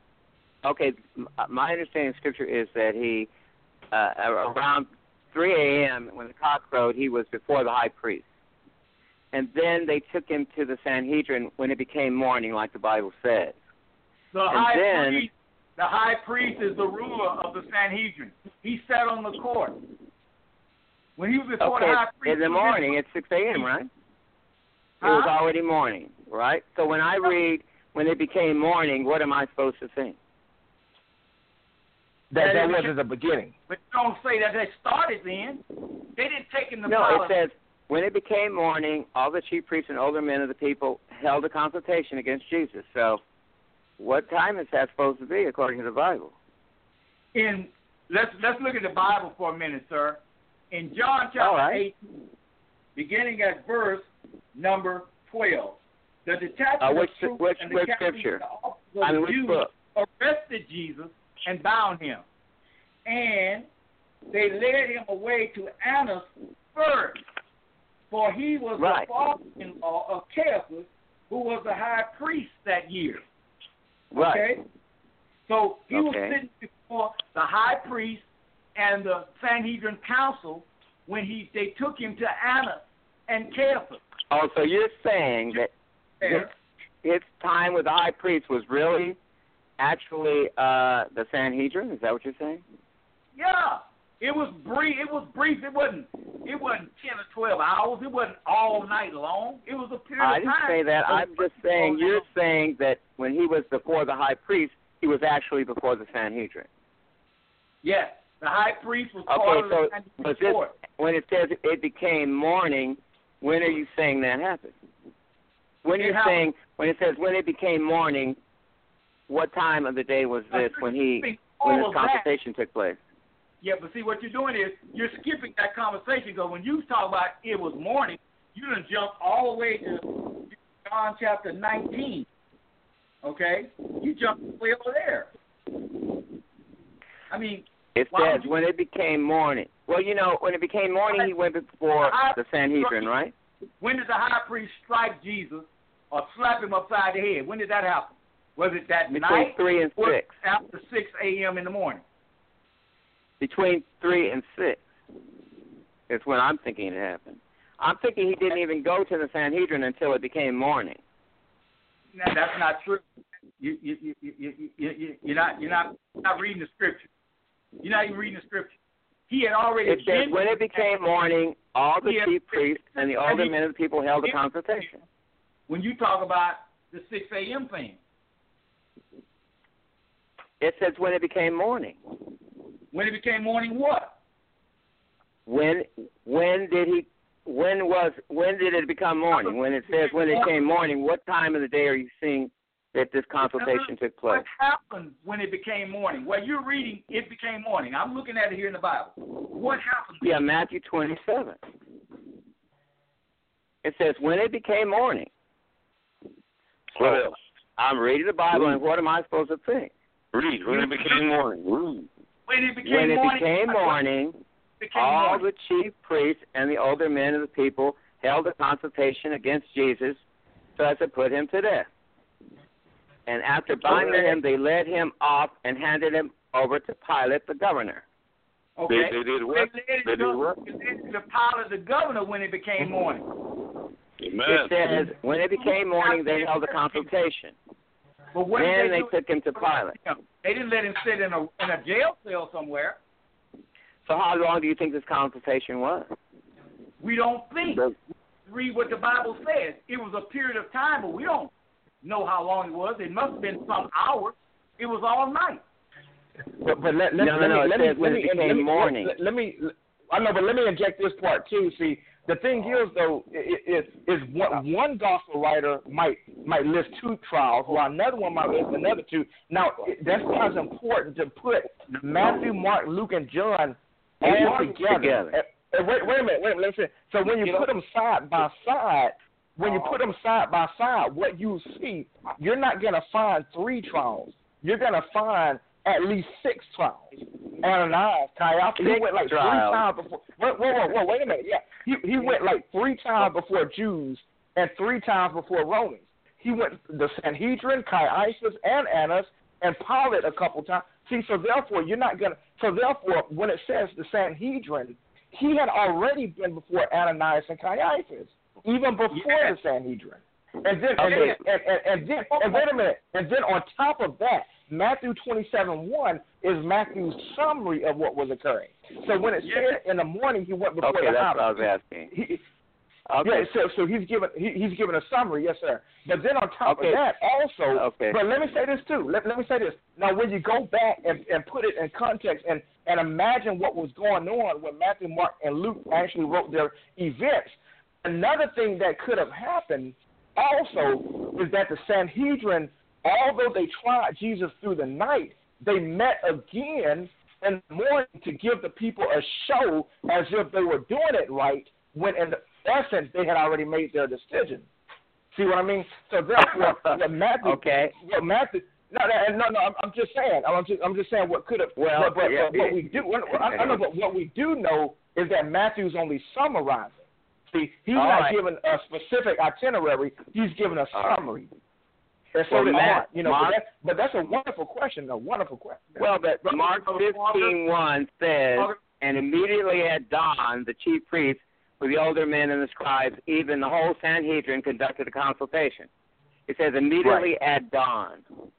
Okay. My understanding of Scripture is that he uh, around three a.m. when the cock crowed, he was before the high priest. And then they took him to the Sanhedrin when it became morning, like the Bible says. The and high then, priest, the high priest is the ruler of the Sanhedrin. He sat on the court. When he was before okay, the high priest, in the morning at six a.m., right? Huh? It was already morning, right? So when I read, when it became morning, what am I supposed to think? That that wasn't the beginning. But don't say that they started then. They didn't take him to No, Pilate. it says, when it became morning, all the chief priests and older men of the people held a consultation against Jesus. So what time is that supposed to be according to the Bible? In let's let's look at the Bible for a minute, sir. In John chapter right. eighteen, beginning at verse number twelve, the detachment uh, which, of troops which, and the which captains scripture? of the officers of I mean, the which Jews book? arrested Jesus and bound him. And they led him away to Annas first, for he was right. the father-in-law of Caiaphas, who was the high priest that year. Right. Okay? So he okay. was sitting before the high priest and the Sanhedrin council when he they took him to Annas and Caiaphas. Oh, so you're saying that his, his time with the high priest was really actually uh, the Sanhedrin? Is that what you're saying? Yeah. It was brief. It was brief. It wasn't. It wasn't ten or twelve hours. It wasn't all night long. It was a period I of didn't time. say that. I'm just saying you're saying that when he was before the high priest, he was actually before the Sanhedrin. Yes, the high priest was part Okay, of so the Sanhedrin was this, court. when it says it became morning, when are you saying that happened? When It you're happened. saying when it says when it became morning, what time of the day was this when he when this conversation took place? Yeah, but see, what you're doing is you're skipping that conversation, because when you talk about it was morning, you done jump all the way to John chapter nineteen. Okay? You jumped way over there. I mean, it why says would you- when it became morning. Well, you know, when it became morning, he went before the Sanhedrin, right? when did the high priest strike Jesus or slap him upside the head? When did that happen? Was it that Between night three and or six. after six a.m. in the morning? Between three and six is when I'm thinking it happened. I'm thinking he didn't even go to the Sanhedrin until it became morning. No, that's not true. You you you you you you you're not you're not you're not reading the scripture. You're not even reading the scripture. He had already. It says when it became morning, all the Yeah. chief priests and the older men of the people held a consultation. When you talk about the six a.m. thing, It says when it became morning. When it became morning, what? When when did he? When was when did it become morning? When it says when it became morning, what time of the day are you seeing that this consultation took place? What happened when it became morning? Well, you're reading it became morning. I'm looking at it here in the Bible. What happened? Yeah, Matthew twenty-seven. It says when it became morning. What else? I'm reading the Bible, and what am I supposed to think? Read. When it became morning. Read. When it became when it morning. became morning, became all morning. the chief priests and the older men of the people held a consultation against Jesus so as to put him to death. And after binding him, they led him off and handed him over to Pilate, the governor. Okay. They, they did what? They They did what? led it to Pilate, the governor, when it became morning. Amen. It says, when it became morning, they held a consultation. But what Then did they, they do? took him to Pilate. They didn't let him sit in a in a jail cell somewhere. So how long do you think this consultation was? We don't think. Read what the Bible says. It was a period of time, but we don't know how long it was. It must have been some hours. It was all night. But, but let, let, No, no, let no, me, it let says me, when let it me, became let me, morning. Let, let me, I know, but let me inject this part too. See, the thing is though, is is one, one gospel writer might might list two trials, while another one might list another two. Now that's why it's important to put Matthew, Mark, Luke, and John all together. together. And, and wait, wait a minute, wait a minute. Let me say. So when you put them side by side, when you put them side by side, what you see, you're not going to find three trials. You're going to find at least six trials. Ananias, Caiaphas, he went like trials. three times before. Whoa, whoa, whoa, whoa, wait a minute. Yeah, he he went like three times before Jews and three times before Romans. He went the Sanhedrin, Caiaphas, and Annas, and Pilate a couple times. See, so therefore you're not gonna. So therefore, when it says the Sanhedrin, he had already been before Ananias and Caiaphas, even before Yeah. the Sanhedrin. And then, and, Okay. then and, and, and then, and wait a minute, and then on top of that, Matthew twenty-seven one is Matthew's summary of what was occurring. So when it Yeah. said in the morning he went before Okay, the that's house. what I was asking. He, Okay. yeah, so so he's given he, he's given a summary, yes sir. But then on top Okay. of that, also, Okay. but let me say this too. Let, let me say this. Now, when you go back and, and put it in context and, and imagine what was going on when Matthew, Mark, and Luke actually wrote their events, another thing that could have happened also is that the Sanhedrin, although they tried Jesus through the night, they met again in the morning to give the people a show as if they were doing it right, when in essence they had already made their decision. See what I mean? So therefore, what Matthew, Okay. what Matthew, no, no, no, no. I'm, I'm just saying. I'm just, I'm just saying what could have. Well, but, but, yeah, but what yeah. we do, what, I, I know, but what we do know is that Matthew's only summarizing. See, he's All not right. giving a specific itinerary. He's giving a All right. summary. And so Well, did Matt, Mark, you know, Mark- but, that, but that's a wonderful question, a wonderful question. Well, but Mark fifteen one says, and immediately at dawn, the chief priests, with the older men and the scribes, even the whole Sanhedrin, conducted a consultation. It says immediately at dawn.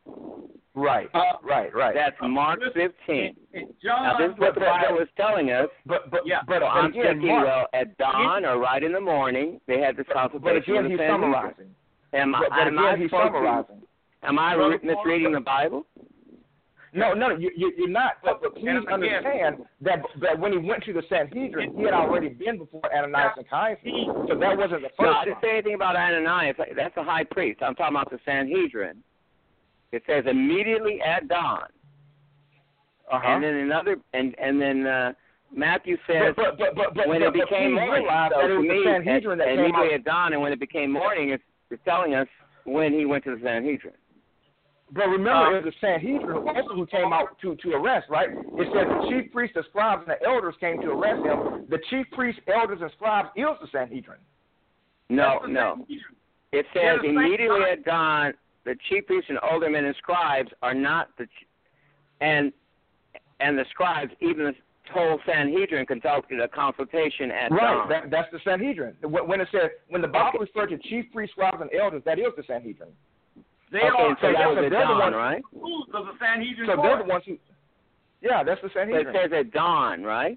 Right, Uh, right, right. That's Mark fifteen. And, and John, Now, this is what the Bible is telling us. But but Yeah. but So I'm again, thinking, Mark, well, at dawn or right in the morning, they had this but consultation again, with he's the Sanhedrin. summarizing. Am, But, but am I again, he's supposed to- summarizing. Am I Well, re- misreading the Bible? No, no, you, you, you're not. But, but please And again- understand that, that when he went to the Sanhedrin, he had already been before Ananias and Caiaphas. So that wasn't the first No, I time. didn't say anything about Ananias. That's a high priest. I'm talking about the Sanhedrin. It says immediately at dawn. Uh-huh. And then another, and and then uh, Matthew says but, but, but, but, when but, it but became please morning. realize So that it to was me, the Sanhedrin at, that came immediately out. at dawn, and when it became morning, it's, it's telling us when he went to the Sanhedrin. But remember, Uh, it was the Sanhedrin also who came out to, to arrest, right? It says the chief priests, the scribes, and the elders came to arrest him. The chief priests, elders, and scribes is the Sanhedrin. No, That's the no. Sanhedrin. It They're says the same immediately time. at dawn, the chief priests and older men and scribes are not the, ch- and and the scribes, even the whole Sanhedrin conducted a consultation at Right, dawn. that, that's the Sanhedrin. When when it says, when the Bible refers to chief priests, scribes, and elders, that is the Sanhedrin. They okay, are so yeah, that so was at they're the dawn, ones- right? rules of the Sanhedrin So court. they're the ones who, yeah, that's the So it Sanhedrin. says at dawn, right?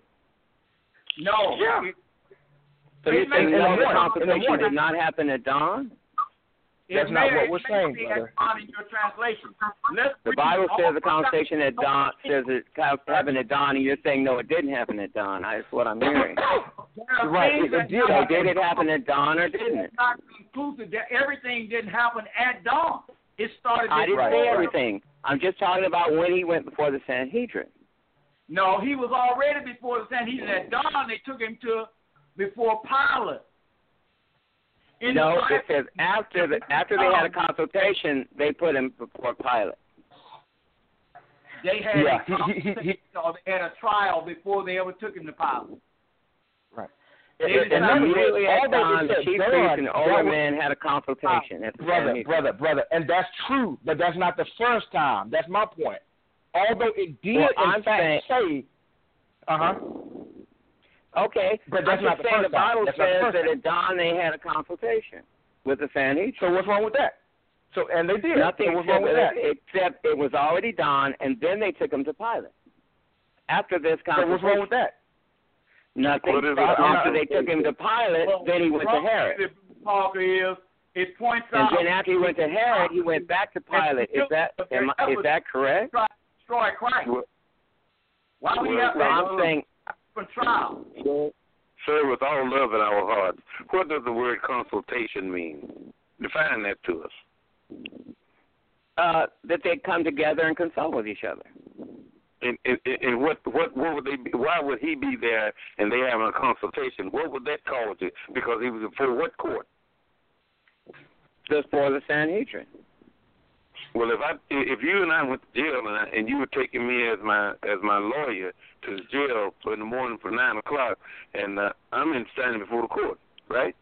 No. Yeah. It- So you're In saying the no, the morning, in the consultation morning. did not happen at dawn? That's not what we're saying, brother. In your translation. Let's The Bible says the conversation at dawn says it happened at dawn, and you're saying no, it didn't happen at dawn. That's what I'm hearing. Right. It, it did. So did it happen at dawn or didn't it? It's not conclusive that everything didn't happen at dawn. It started. I didn't right. say everything. I'm just talking about when he went before the Sanhedrin. No, he was already before the Sanhedrin. At dawn, they took him to before Pilate. In No, the it says after the after they had a consultation, they put him before Pilate. They had Yeah, a he- he- he- he- or they had a trial before they ever took him to Pilate. Right. They And, did and not- Immediately all at that dawn, it the said, chief John, priest and the older that was- men had a consultation. At the brother, Sanhedrin. brother, brother, brother, and that's true, but that's not the first time. That's my point. Although it did Well, in I'm fact say, uh huh. Okay, But that's I'm not just the saying first the Bible time. That's not the says first that time. at dawn they had a consultation with the Sanhedrin. So what's wrong with that? So and they did. Nothing so what's wrong with that? except it was already dawn, and then they took him to Pilate. After this So consultation, what's wrong with that? nothing. What is it? After they took him to Pilate, Well, then he went to wrong Herod. with Parker is it points And out then after he went to Herod, he went back to Pilate. Is that am I, is that correct? try to destroy Christ. Well, Why would he well, have Well, that I'm saying, for trial? Sir, with all love in our hearts, what does the word consultation mean? Define that to us. uh, that they come together and consult with each other. And, and, and what what what would they be, why would he be there and they having a consultation? What would that cause it? Because he was before what court? Just for the Sanhedrin. Well, if I if you and I went to jail and, I, and you were taking me as my as my lawyer to the jail for in the morning for nine o'clock, and uh, I'm in standing before the court, right?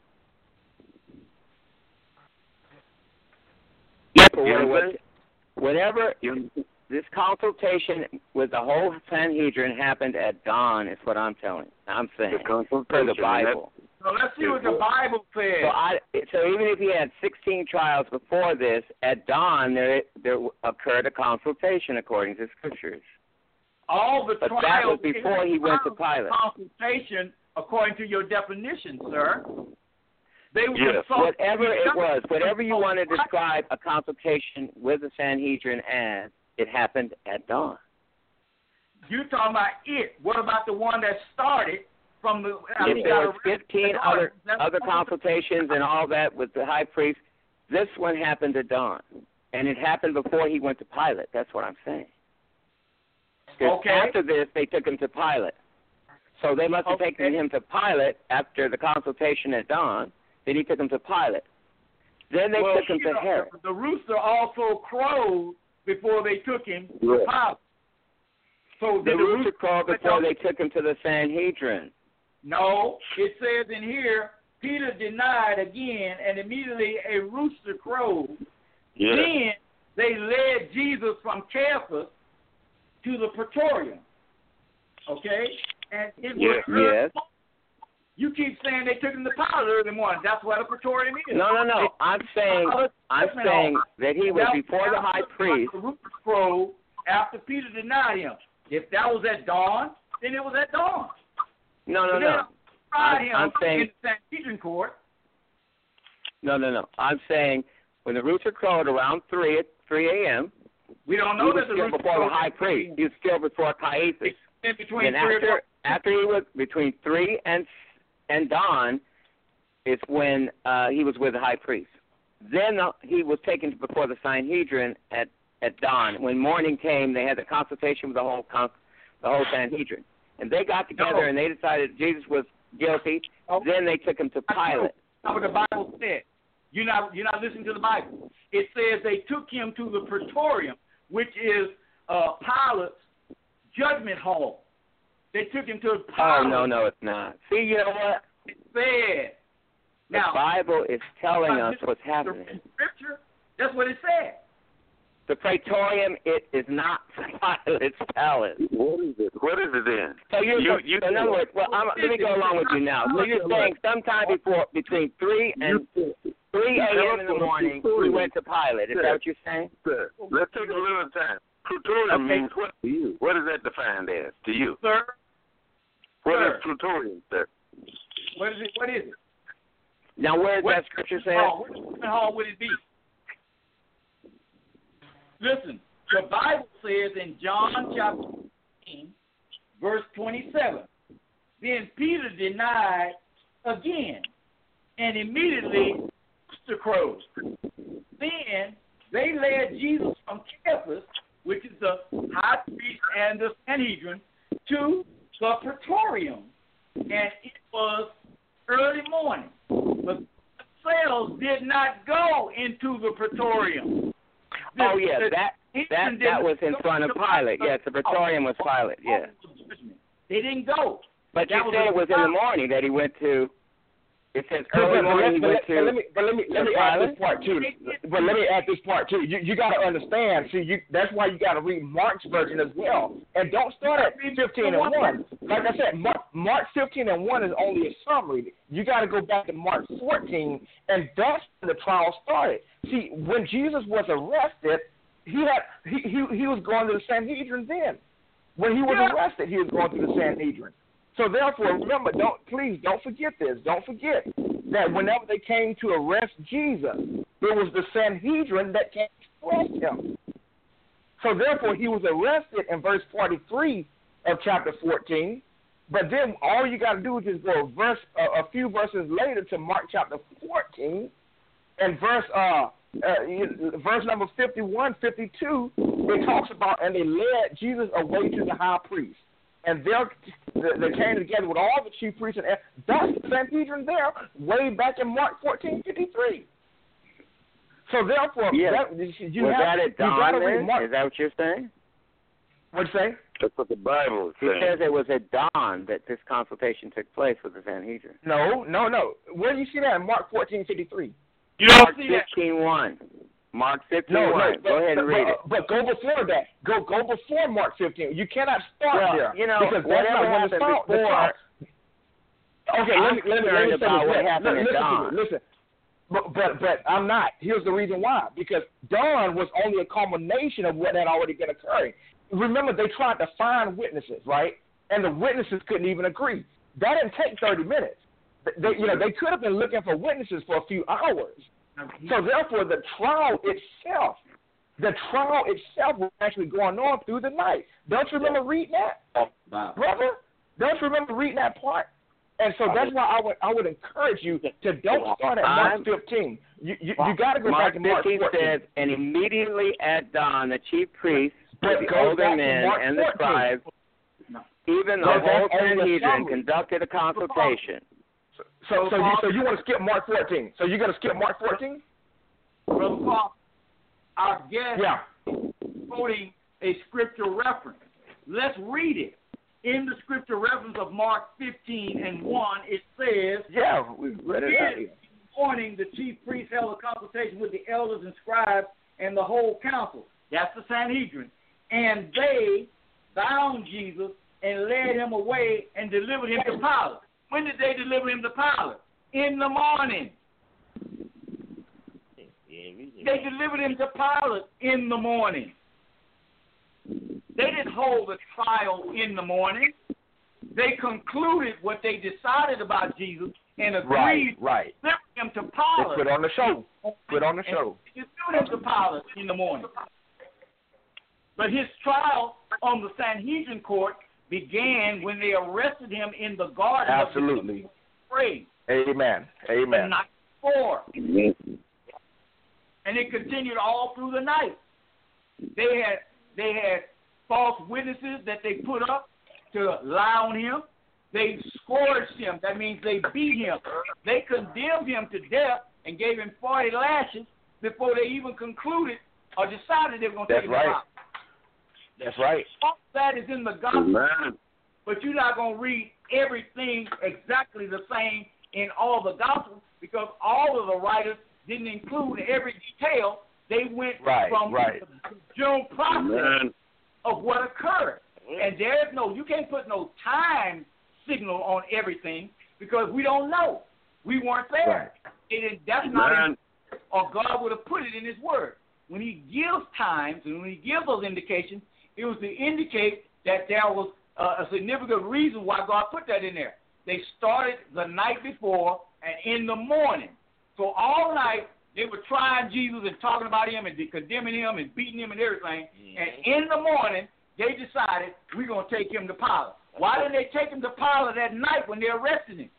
Yes, You know what I'm saying? whenever You- this consultation with the whole Sanhedrin happened at dawn, is what I'm telling. I'm saying The for consultation. the Bible. So let's see what the Bible says. So I so even if he had sixteen trials before this, at dawn there there occurred a consultation according to scriptures. All the But that trials was before he went to Pilate. Consultation, according to your definition, sir. They were Yes. consulting Whatever each it other. was, whatever you want to describe a consultation with the Sanhedrin as, it happened at dawn. You're talking about it. What about the one that started from the? I If mean, there got was arrested fifteen at other dawn. That's- other consultations and all that with the high priest, this one happened at dawn, and it happened before he went to Pilate. That's what I'm saying. 'Cause Okay. after this, they took him to Pilate. So they must have Okay. taken him to Pilate after the consultation at dawn. Then he took him to Pilate. Then they well, took him you to know, Herod. The, the rooster also crowed before they took him to Yeah. Pilate. So The did rooster crowed before they took him to the Sanhedrin. No, it says in here, Peter denied again, and immediately a rooster crowed. Yeah. Then they led Jesus from Caiaphas to the Praetorium. Okay? And it was Yes. early Yes. morning. You keep saying they took him to Pilate early morning. That's what a Praetorium is. No, no, no. I'm saying, I'm saying that he was before the high priest. The rooster crowed after Peter denied him. If that was at dawn, then it was at dawn. No, no, But no. then tried I'm- him I'm saying- in the Sanhedrin court. No, no, no. I'm saying when the rooster crowed around three at three a.m., We don't he know was that the still rooster before the crowed high priest. He was still before Caiaphas. in between And three or after four. after he was between three and and dawn, is when uh, he was with the high priest. Then uh, he was taken before the Sanhedrin at at dawn. When morning came, they had the consultation with the whole con- the whole Sanhedrin, and they got together No. and they decided Jesus was guilty. Oh. Then they took him to Pilate. That's what the Bible said. You're not you're not listening to the Bible. It says they took him to the Praetorium, which is uh, Pilate's judgment hall. They took him to Pilate. Oh no, no, it's not. See, you know what? It said. The Now, Bible is telling uh, us what's the happening. Scripture. That's what it said. The Praetorium, it is not Pilate's palace. What is it? What is it then? So you're You- so, you- so in other words, well, I'm, let me go along with you now. So you're saying sometime before between three and three a.m. in the morning, we went to Pilate. Is that what you're saying? Sir, let's take a little time. Praetorium Okay. means what to you? What is that defined as to you? Sir, What Sir. is Praetorium, sir? what is it? What is it? Now, where does What- that scripture say? hall? Which judgment hall would it be? Listen, the Bible says in John chapter fifteen, verse twenty-seven, then Peter denied again, and immediately the crows. Then they led Jesus from Caiaphas, which is the high priest and the Sanhedrin, to the praetorium, and it was early morning. But themselves did not go into the praetorium. The, oh yeah, the, that that that was in front of Pilate. Yes, the praetorium was Pilate. Yeah. They didn't go. But that you said it was in the morning that he went to. It says early but, morning he but, went but, to. But let me, but let me, let me add this part too. But let me add this part too. You, you got to understand. See, you, that's why you got to read Mark's version as well, and don't start at fifteen and one. Like I said, Mark, Mark fifteen and one is only a summary. You got to go back to Mark fourteen, and that's when the trial started. See, when Jesus was arrested, he had he he, he was going to the Sanhedrin then. When he was yeah. arrested, he was going to the Sanhedrin. So therefore, remember, don't please don't forget this. Don't forget that whenever they came to arrest Jesus, it was the Sanhedrin that came to arrest him. So therefore, he was arrested in verse forty-three of chapter fourteen. But then all you got to do is just go a verse, uh, a few verses later to Mark chapter fourteen, and verse uh, uh verse number fifty-one, fifty-two. It talks about, and they led Jesus away to the high priest. And they came together with all the chief priests, and that's the Sanhedrin there, way back in Mark fourteen fifty-three. So therefore, yes. that, you was have, that at dawn then? Mark. Is that what you're saying? What'd you say? That's what the Bible is saying. He says it was at dawn that this consultation took place with the Sanhedrin. No, no, no. Where do you see that in Mark fourteen fifty-three? You don't Mark see that. fifteen one. Mark fifteen no, one. No, go but, ahead and but, read but, it. But go before that. Go go before Mark fifteen. You cannot start well, there. You know, because whatever that's happened not when the before. Okay, let me let me let me say about this. what happened listen, at dawn. Listen, listen. But, but but I'm not. Here's the reason why. Because dawn was only a culmination of what had already been occurring. Remember, they tried to find witnesses, right? And the witnesses couldn't even agree. That didn't take thirty minutes. They, you know, they could have been looking for witnesses for a few hours. So therefore, the trial itself, the trial itself was actually going on through the night. Don't you remember reading that, brother? Don't you remember reading that part? And so that's why I would I would encourage you to don't start at Mark fifteen. You you, you got to go Mark back to Mark fifteen fourteen. says, and immediately at dawn, the chief priests, But the go older back to men, Mark and the fourteen. scribes, even the Go whole back on the Sanhedrin summary. conducted a consultation. So so, so you so you want to skip Mark fourteen? So you're going to skip Mark fourteen? Brother Paul, our guest Yeah. quoting a scripture reference. Let's read it. In the scripture reference of Mark fifteen and one, it says, Yeah, we read it out in here. the morning, the chief priest held a consultation with the elders and scribes and the whole council. That's the Sanhedrin. And they bound Jesus and led him away and delivered him to Pilate. When did they deliver him to Pilate? In the morning. They delivered him to Pilate in the morning. They didn't hold a trial in the morning. They concluded what they decided about Jesus and agreed Right, right. to deliver him to They Pilate. put on the show. Put on the show. And delivered him to Pilate in the morning. But his trial on the Sanhedrin court began when they arrested him in the garden. Absolutely. Of the Amen. Amen. The night before. And it continued all through the night. They had they had false witnesses that they put up to lie on him. They scourged him. That means they beat him. They condemned him to death and gave him forty lashes before they even concluded or decided they were going to take him right. out. That's right. All that is in the gospel, Amen. but you're not going to read everything exactly the same in all the gospels because all of the writers didn't include every detail. They went Right, from right. the general process Amen. of what occurred. And there's no, you can't put no time signal on everything because we don't know. We weren't there. Right. It, that's not, Amen. in, or God would have put it in His Word. When He gives times and when He gives those indications, it was to indicate that there was a, a significant reason why God put that in there. They started the night before and in the morning. So all night They were trying Jesus and talking about him and condemning him and beating him and everything. Mm-hmm. And in the morning, they decided, we're going to take him to Pilate. Why didn't they take him to Pilate at night when they arrested him?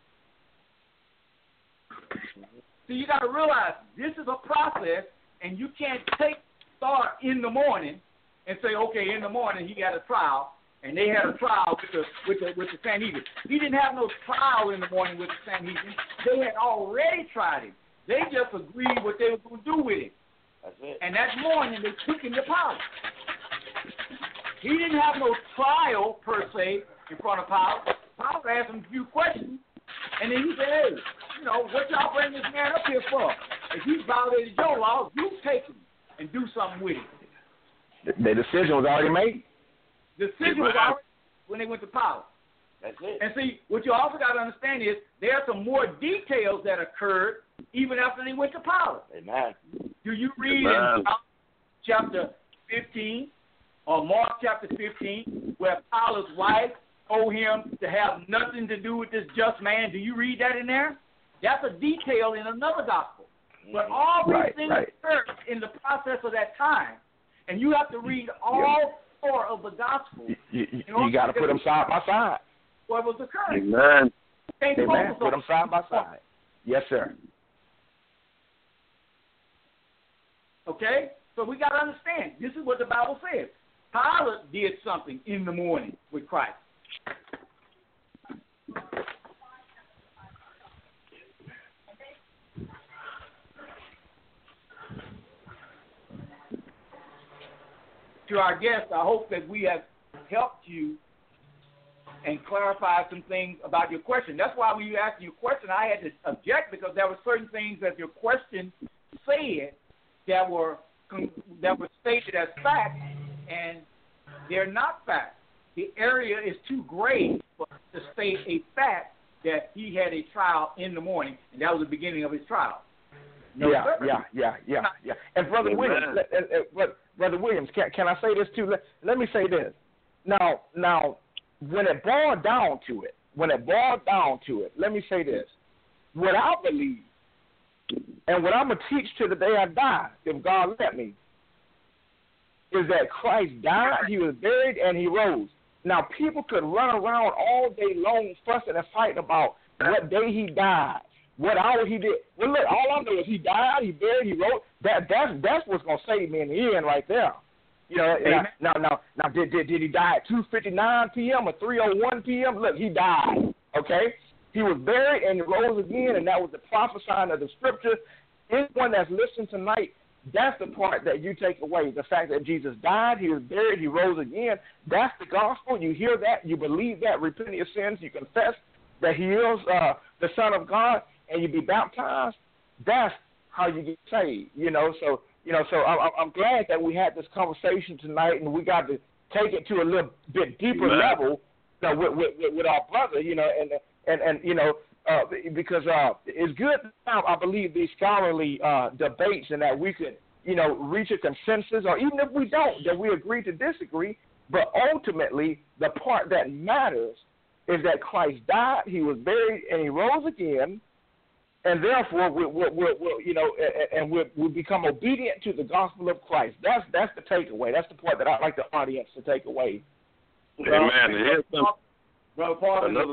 So you got to realize this is a process, and you can't take start in the morning and say, okay, in the morning he got a trial, and they had a trial with the with the with the Sanhedrin. He didn't have no trial in the morning with the Sanhedrin. They had already tried him. They just agreed what they were going to do with him. That's it. And that morning they took him to Pilate. He didn't have no trial per se in front of Pilate. Pilate asked him a few questions, and then he said, hey, you know, what y'all bring this man up here for? If he's violated your laws, you take him and do something with him. The, the decision was already made. The decision was already when they went to Pilate. That's it. And see, what you also got to understand is there are some more details that occurred even after they went to Pilate. Amen. Do you read Amen. in chapter fifteen or Mark chapter fifteen where Pilate's wife told him to have nothing to do with this just man? Do you read that in there? That's a detail in another gospel. But all these Right, things right. occurred in the process of that time. And you have to read all four of the gospels. You, you, you got to put them side by side. What was occurring? Amen. Can't Amen. focus Put on- them side by side. Yes, sir. Okay? So we got to understand. This is what the Bible says. Pilate did something in the morning with Christ. To our guests, I hope that we have helped you and clarified some things about your question. That's why when you asked your question, I had to object because there were certain things that your question said that were that were stated as facts, and they're not facts. The area is too grave for to state a fact that he had a trial in the morning, and that was the beginning of his trial. No, yeah, sir. yeah, yeah, yeah, yeah. And Brother Amen. Williams, let, uh, uh, Brother Williams, can can I say this too? Let, let me say this. Now, now, when it boiled down to it, when it boiled down to it, let me say this. What I believe, and what I'm gonna teach to the day I die, if God let me, is that Christ died, He was buried, and He rose. Now, people could run around all day long fussing and fighting about what day He died, what hour He did. Well, look, all I know is He died, He buried, He rose. That that's that's what's gonna save me in the end, right there. You know, Amen. now now now did did did He die at two fifty-nine p.m. or three oh one p.m.? Look, He died. Okay, He was buried and He rose again, and that was the prophesying of the Scripture. Anyone that's listening tonight, that's the part that you take away, the fact that Jesus died, He was buried, He rose again. That's the gospel. You hear that, you believe that, repent of your sins, you confess that He is uh, the Son of God, and you be baptized. That's how you get saved, you know. So, you know, so I'm, I'm glad that we had this conversation tonight, and we got to take it to a little bit deeper Amen. level, you know, with, with, with our brother, you know, and and and you know. Uh, because uh, it's good to have, I believe, these scholarly uh, debates, and that we could, you know, reach a consensus, or even if we don't, that we agree to disagree. But ultimately, the part that matters is that Christ died, He was buried, and He rose again, and therefore, we, we, we, we, you know, and we we become obedient to the gospel of Christ. That's that's the takeaway. That's the part that I'd like the audience to take away. Amen. And here's some, Brother Paul, Another-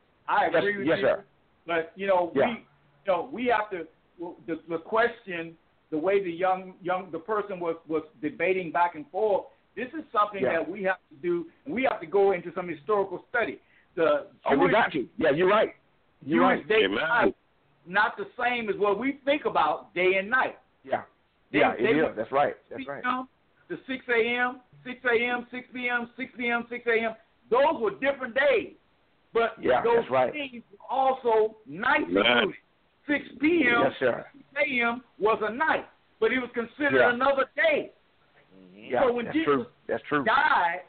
I agree yes, with yes, you. sir. But you know, Yeah. we, you know, we have to the, the question, the way the young young the person was was debating back and forth. This is something Yeah. that we have to do. We have to go into some historical study. The Oh, we Jewish, got you. Yeah, you're right. You're Jewish right. day and Amen. night, not the same as what we think about day and night. Yeah, They- yeah, they it is. would- That's right. That's right. The six a.m., six a.m., six p.m., six p.m., six a.m. Those were different days. But Yeah, those that's right. days were also nights Amen. included. six p.m. Yes, sir. six a.m. was a night, but it was considered Yeah. another day. Yeah, So when that's Jesus true. That's true. died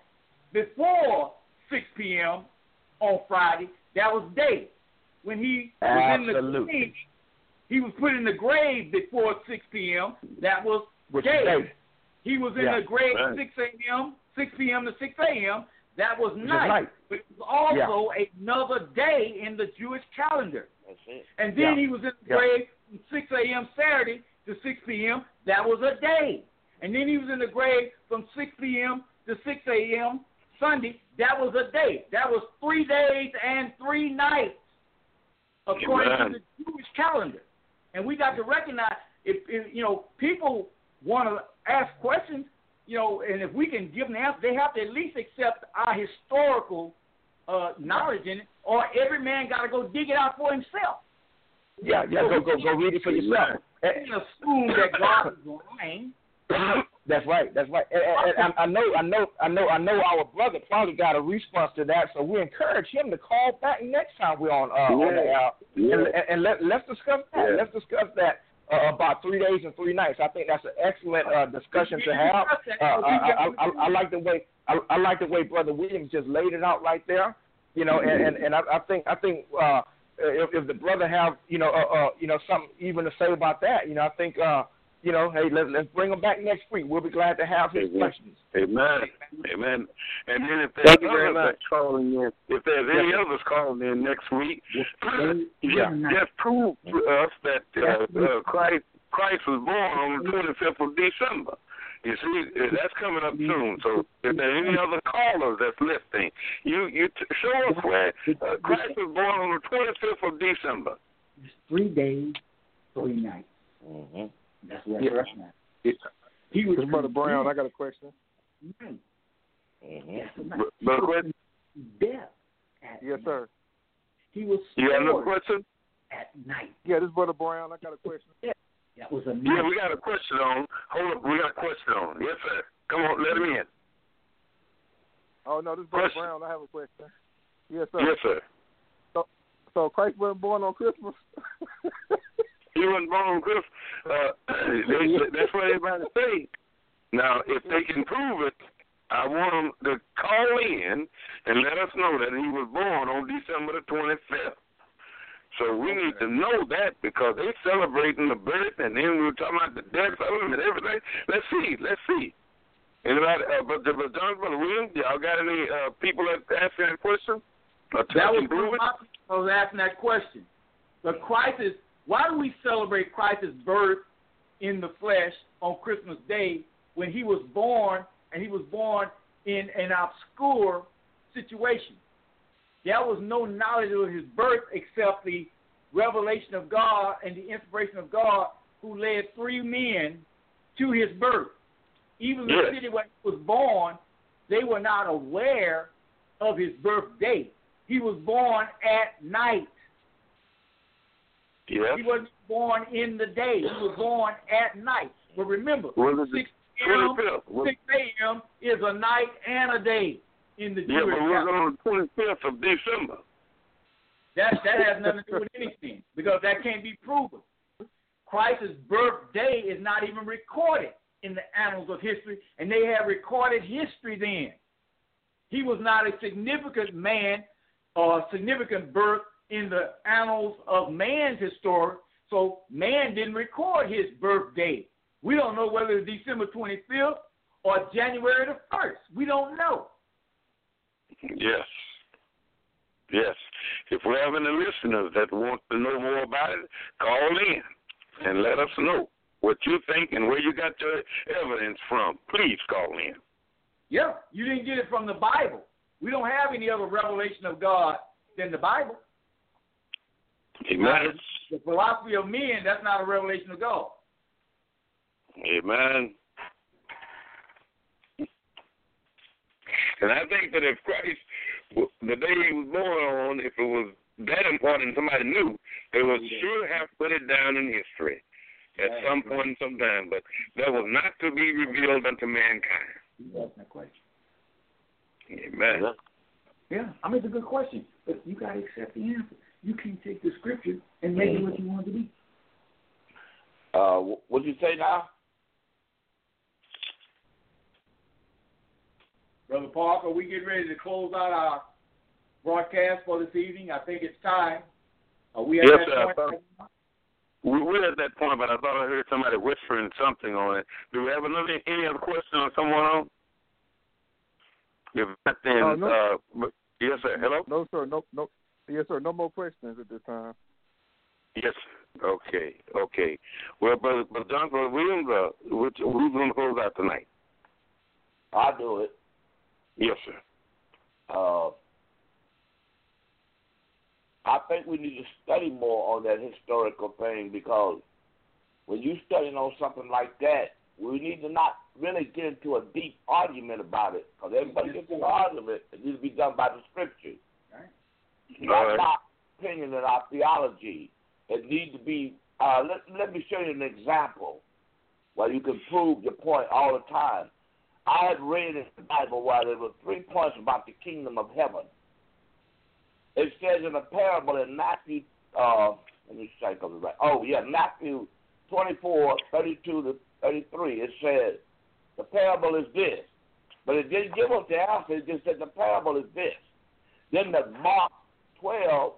before six p.m. on Friday, that was day. When he was in the Absolutely. grave, he was put in the grave before six p.m. That was Which day. is day. He was in Yeah. the grave Right. six a.m., six p.m. to six a.m. That was Which is night. night. But it was also another day in the Jewish calendar. That's it. And then Yeah. he was in the Yeah. grave from six a.m. Saturday to six p.m., that was a day. And then he was in the grave from six p.m. to six a.m. Sunday, that was a day. That was three days and three nights, according Amen. to the Jewish calendar. And we got to recognize, if, if you know, people want to ask questions, you know, and if we can give them the answer, they have to at least accept our historical uh, knowledge in it, or every man got to go dig it out for himself. Yeah, yeah, go go go read it for yourself. And assume that God is lying. That's right. That's right. And, and, and I know, I know, I know, I know. Our brother probably got a response to that, so we encourage him to call back next time we're on uh, yeah. on the air, yeah. and, and let, let's discuss that. Yeah. Let's discuss that uh, about three days and three nights. I think that's an excellent uh, discussion to have. Uh, I, I, I, I like the way I, I like the way Brother Williams just laid it out right there. You know, and and, and I, I think I think uh, if, if the brother have you know uh, uh, you know something even to say about that, you know, I think. Uh, You know, hey, let, let's bring him back next week. We'll be glad to have his Amen. questions. Amen. Amen. And then if Thank there's you very others much. calling in, if there's any yes. others calling in next week, Yes. yeah, Yes. just prove to us that uh, uh, Christ Christ was born on the twenty-fifth of December. You see, that's coming up soon. So if there are any other callers that's listening, you you t- show us where uh, Christ was born on the twenty-fifth of December. It's three days, three nights. Mm-hmm. That's what Yeah. yeah. now. He was Brother Brown, I got a question. Night. Mm-hmm. That's the night. But, but question? Death at Yes, night. sir. He was You got no stored question? at night. Yeah, this is Brother Brown. I got a question. That was a night. Yeah, we got a question on. Hold up, we got a question on. Yes, sir. Come on, let him in. Oh, no, this is Brother Question. Brown. I have a question. Yes, sir. Yes, sir. So, so Christ wasn't born on Christmas? He wasn't born on Christmas. Uh, they, that's what everybody say. Now, if they can prove it, I want them to call in and let us know that he was born on December the twenty-fifth. So we need to know that because they're celebrating the birth, and then we were talking about the death of him and everything. Let's see. Let's see. Anybody, uh, but, but John, Brother William, y'all got any uh, people that asking that question? Or That was prove it? I was asking that question. The Christ is, why do we celebrate Christ's birth in the flesh on Christmas Day when he was born, and he was born in an obscure situation? There was no knowledge of his birth except the revelation of God and the inspiration of God who led three men to his birth. Even the yes. city where he was born, they were not aware of his birthday. He was born at night. Yes. He wasn't born in the day. He was born at night. But remember, six a.m. six a.m. is a night and a day in the yeah, Jewish but we're calendar. on the twenty-fifth of December. That, that has nothing to do with anything because that can't be proven. Christ's birthday is not even recorded in the annals of history, and they have recorded history then. He was not a significant man or a significant birth in the annals of man's history, so man didn't record his birthday. We don't know whether it's December twenty-fifth or January the first. We don't know. Yes. Yes. If we have any listeners that want to know more about it, call in and let us know what you think and where you got your evidence from. Please call in. Yeah, you didn't get it from the Bible. We don't have any other revelation of God than the Bible. Amen. The philosophy of men, that's not a revelation of God. Amen. And I think that if Christ, the day he was born on, if it was that important, somebody knew, they would sure have put it down in history at yeah, some point in some time. But that was not to be revealed unto mankind. That's my question. Amen. Yeah, I mean, it's a good question. But you got to accept the answer. You can't take the scripture and make it what you want it to be. Uh, what did you say now? Brother Parker, we get ready to close out our broadcast for this evening. I think it's time. Are we at yes, that sir. point? We, we're at that point, but I thought I heard somebody whispering something on it. Do we have another any other question on someone on? If not, then, uh, no. uh, but, yes, sir. Hello? No, sir. No, no. Yes, sir. No more questions at this time. Yes, Okay, okay. Well, Brother, Brother John, Brother Williams, uh, which, who's going to close out tonight? I'll do it. Yes, sir. Uh, I think we need to study more on that historical thing, because when you studying on something like that, we need to not really get into a deep argument about it, because everybody gets into an argument. It needs to be done by the scriptures. Right. That's All right. my opinion and our theology. It needs to be, uh, let, let me show you an example where you can prove your point all the time. I had read in the Bible where there were three points about the kingdom of heaven. It says in a parable in Matthew, uh, let me check on the right. Oh, yeah, Matthew twenty-four, thirty-two to thirty-three. It says the parable is this. But it didn't give us the answer. It just said the parable is this. Then the Mark twelve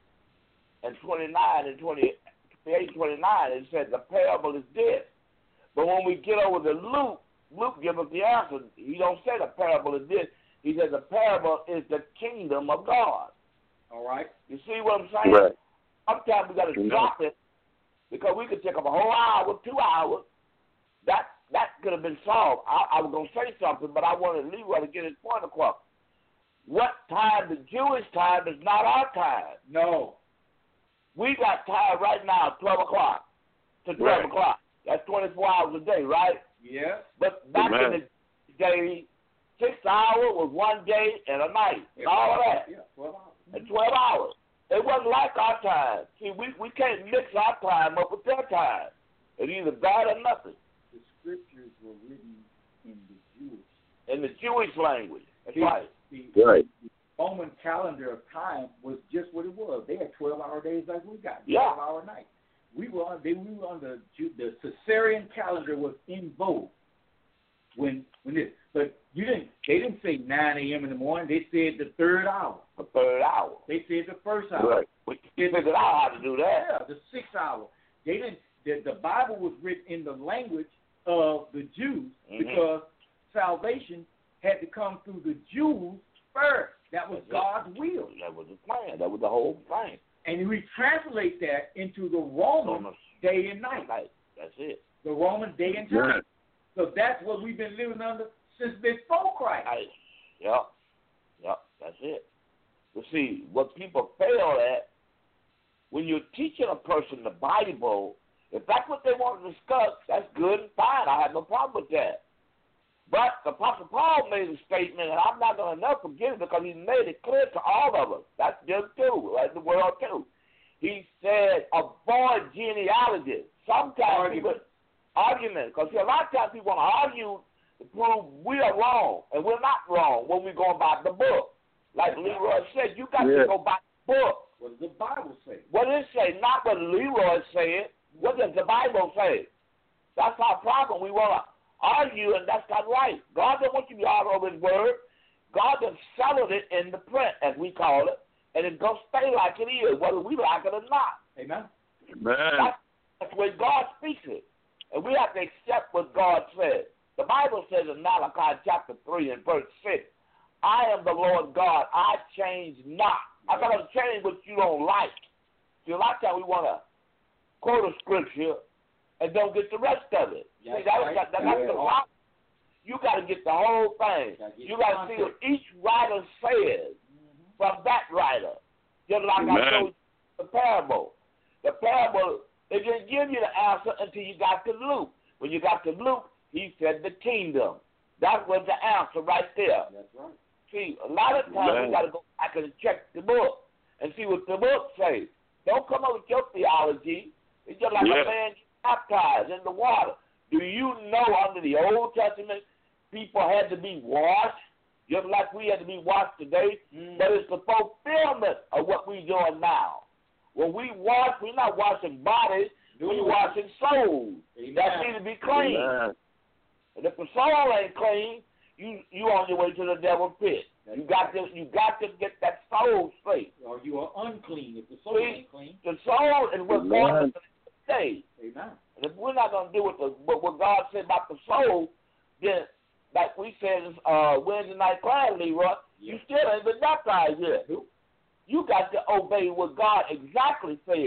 and twenty-nine and twenty-eight, twenty-nine, it said the parable is this. But when we get over to Luke, Luke gives us the answer. He don't say the parable is this. He says the parable is the kingdom of God. All right. You see what I'm saying? Right. Sometimes we got to drop it, because we could take up a whole hour, two hours. That that could have been solved. I, I was going to say something, but I wanted Leroy to get his point across. What time? The Jewish time is not our time. No. We got time right now, twelve o'clock to twelve Right. o'clock. That's twenty-four hours a day, right? Yeah. But back Amen. in the day, six hours was one day and a night, and all of that, Yeah. Twelve hours. and twelve hours. It wasn't like our time. See, we, we can't mix our time up with their time. It's either bad or nothing. The scriptures were written in the Jewish. In the Jewish language. That's See, right. The, Right. the Roman calendar of time was just what it was. They had twelve-hour days like we got, Yeah. twelve-hour nights. We were on. They, we were on the Ju- the Caesarean calendar was in vogue when when this. But you didn't. They didn't say nine a.m. in the morning. They said the third hour. The third hour. They said the first hour. Right. We figured out how to do that. Yeah, the sixth hour. They didn't. The, the Bible was written in the language of the Jews Mhm. because salvation had to come through the Jews first. That was That's it. God's will. That was the plan. That was the whole thing. And we translate that into the Roman Roman day and night, night. That's it. the Roman day and time. Right. So that's what we've been living under since before Christ. Night. Yep. Yep. That's it. But see, what people fail at, when you're teaching a person the Bible, if that's what they want to discuss, that's good and fine. I have no problem with that. But the Apostle Paul made a statement, and I'm not going to never forget it because he made it clear to all of us. That's just too, like the world too. He said, avoid genealogies. Sometimes people argument, because a lot of times people want to argue to prove we are wrong, and we're not wrong when we're going by the book. Like Leroy said, you got Yeah. to go by the book. What does the Bible say? What does it say? Not what Leroy said. What does the Bible say? That's our problem. We want to argue, and that's not right. God doesn't want you to be all over his word. God has settled it in the print, as we call it, and it's going to stay like it is, whether we like it or not. Amen. Amen. That's, that's the way God speaks it. And we have to accept what God says. The Bible says in Malachi chapter three and verse six, I am the Lord God. I change not. I'm not going to change what you don't like. See, a lot of times we want to quote a scripture and don't get the rest of it. Yes, see, that, right. that, that, that's Yeah. the problem. You got to get the whole thing. Gotta get You the got to see what each writer says Mm-hmm. from that writer. Just like Amen. I told you the parable. The parable, it didn't give you the answer until you got to Luke. When you got to Luke, he said the kingdom. That was the answer right there. That's right. See, a lot of times Amen. we got to go back and check the book and see what the book says. Don't come up with your theology. It's just like Yeah. a man baptized in the water. Do you know under the Old Testament people had to be washed, just like we had to be washed today? Mm. But it's the fulfillment of what we're doing now. When we wash, we're not washing bodies, we're washing souls. Amen. That need to be clean. Amen. And if the soul ain't clean, you you on your way to the devil's pit. You got to you got to get that soul straight. Or you are unclean if the soul See? ain't clean. The soul is what God is say. Amen. And if we're not going to do what, the, what what God said about the soul, then like we said uh, Wednesday night class, Leroy, you still ain't been baptized yet. Nope. You got to obey what God exactly said.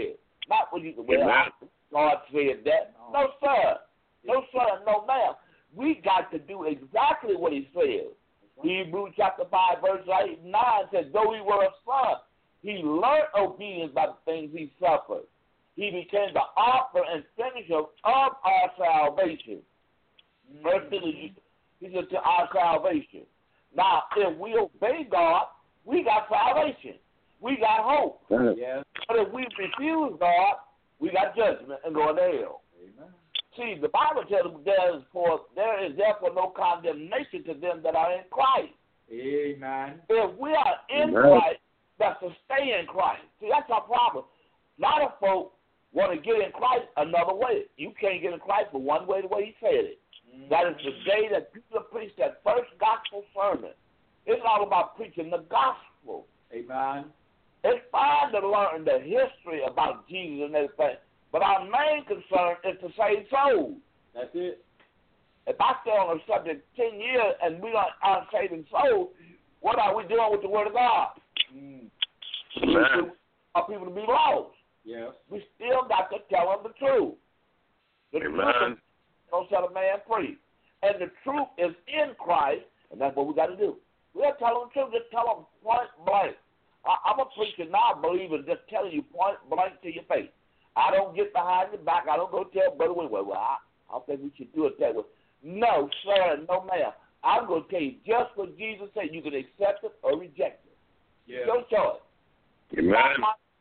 Not when you well, I, God said that. No, sir. No, sir. No, ma'am. We got to do exactly what he says. Hebrews chapter five, verse eight and nine says, though he were a son, he learned obedience by the things he suffered. He became the author and finisher of our salvation. Verse mm-hmm. He said to our salvation. Now, if we obey God, we got salvation. We got hope. Yes. But if we refuse God, we got judgment and go to hell. Amen. See, the Bible tells us there is, for, there is therefore no condemnation to them that are in Christ. Amen. If we are in Amen. Christ, that's to stay in Christ. See, that's our problem. A lot of folk want to get in Christ another way. You can't get in Christ but one way, the way he said it. Mm-hmm. That is the day that people preach that first gospel sermon. It's all about preaching the gospel. Amen. It's fine to learn the history about Jesus and everything, but our main concern is to save souls. That's it. If I stay on a subject ten years and we aren't saving souls, what are we doing with the Word of God? Mm. We want people to be lost. Yes. We still got to tell them the truth. The Amen. truth don't set a man free. And the truth is in Christ, and that's what we got to do. We got to tell them the truth. Just tell them point blank. I, I'm a preacher now, believer, just telling you point blank to your face. I don't get behind your back. I don't go tell Brother William, well, well I, I don't think we should do it that way. No, sir, no, ma'am. I'm going to tell you just what Jesus said. You can accept it or reject it. Yes. Your choice. Amen.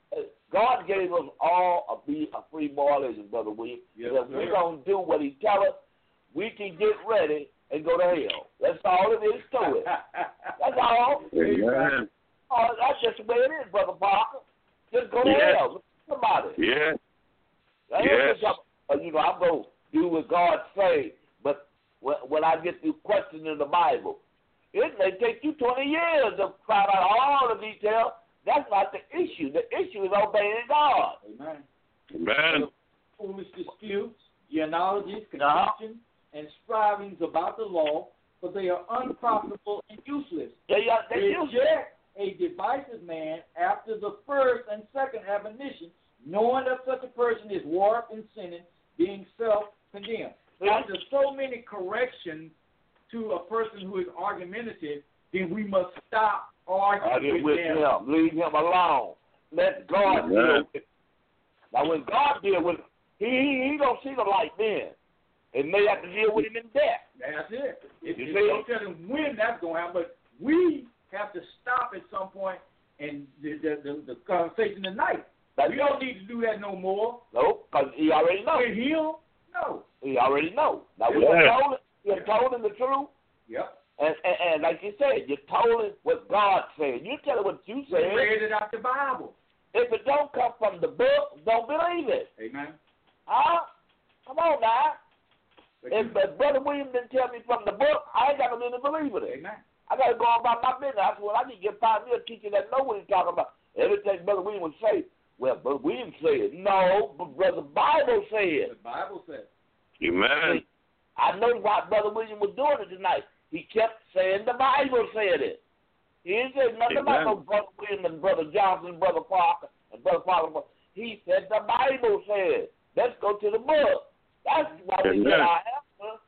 God gave us all a, be a free moralism, Brother William. Yes, if sir. we're going to do what he tells us, we can get ready and go to hell. That's all it is to it. That's all. Amen. Oh, that's just the way it is, Brother Parker. Just go to Yes. hell. Think about it. Yeah. That ain't Yes. just, uh, you know, I'm going to do what God say, but when, when I get through questioning the Bible, it may take you twenty years to find out all the details. That's not the issue. The issue is obeying God. Amen. Amen. Foolish disputes, genealogies, Uh-huh. contentions, and strivings about the law, for they are unprofitable and useless. They, uh, they use it. Reject a divisive man after the first and second admonition, knowing that such a person is warped and sinning, being self-condemned. After so many corrections to a person who is argumentative, then we must stop arguing Argue with with them. him. Leave him alone. Let God Amen. deal with it. Now, when God deal with it, he, he, he don't see the light then. It may have to deal with him in death. That's it. It, You it see? don't tell them when that's going to happen, but we have to stop at some point and the the, the, the conversation tonight. That's We don't need to do that no more. Nope, because he already knows. With him, no. He already knows. Now, we Yeah. have told him, we have told him the truth, Yep. and, and, and like you said, you told him what God said. You tell him what you We said. read it out the Bible. If it don't come from the book, don't believe it. Amen. Huh? Come on now. But If, you- if Brother William didn't tell me from the book, I ain't got no reason to believe it. Amen. I got to go on about my business. I said, well, I need to get find me a teacher that know what he's talking about. Everything Brother William would say, well, Brother William said. No, but Brother Bible said. The Bible says. Amen. I know why Brother William was doing it tonight. He kept saying the Bible said it. He didn't say nothing about Amen. no Brother William and Brother Johnson, Brother Parker, and Brother Parker. He said the Bible said. Let's go to the book. That's why we Amen. get our answer.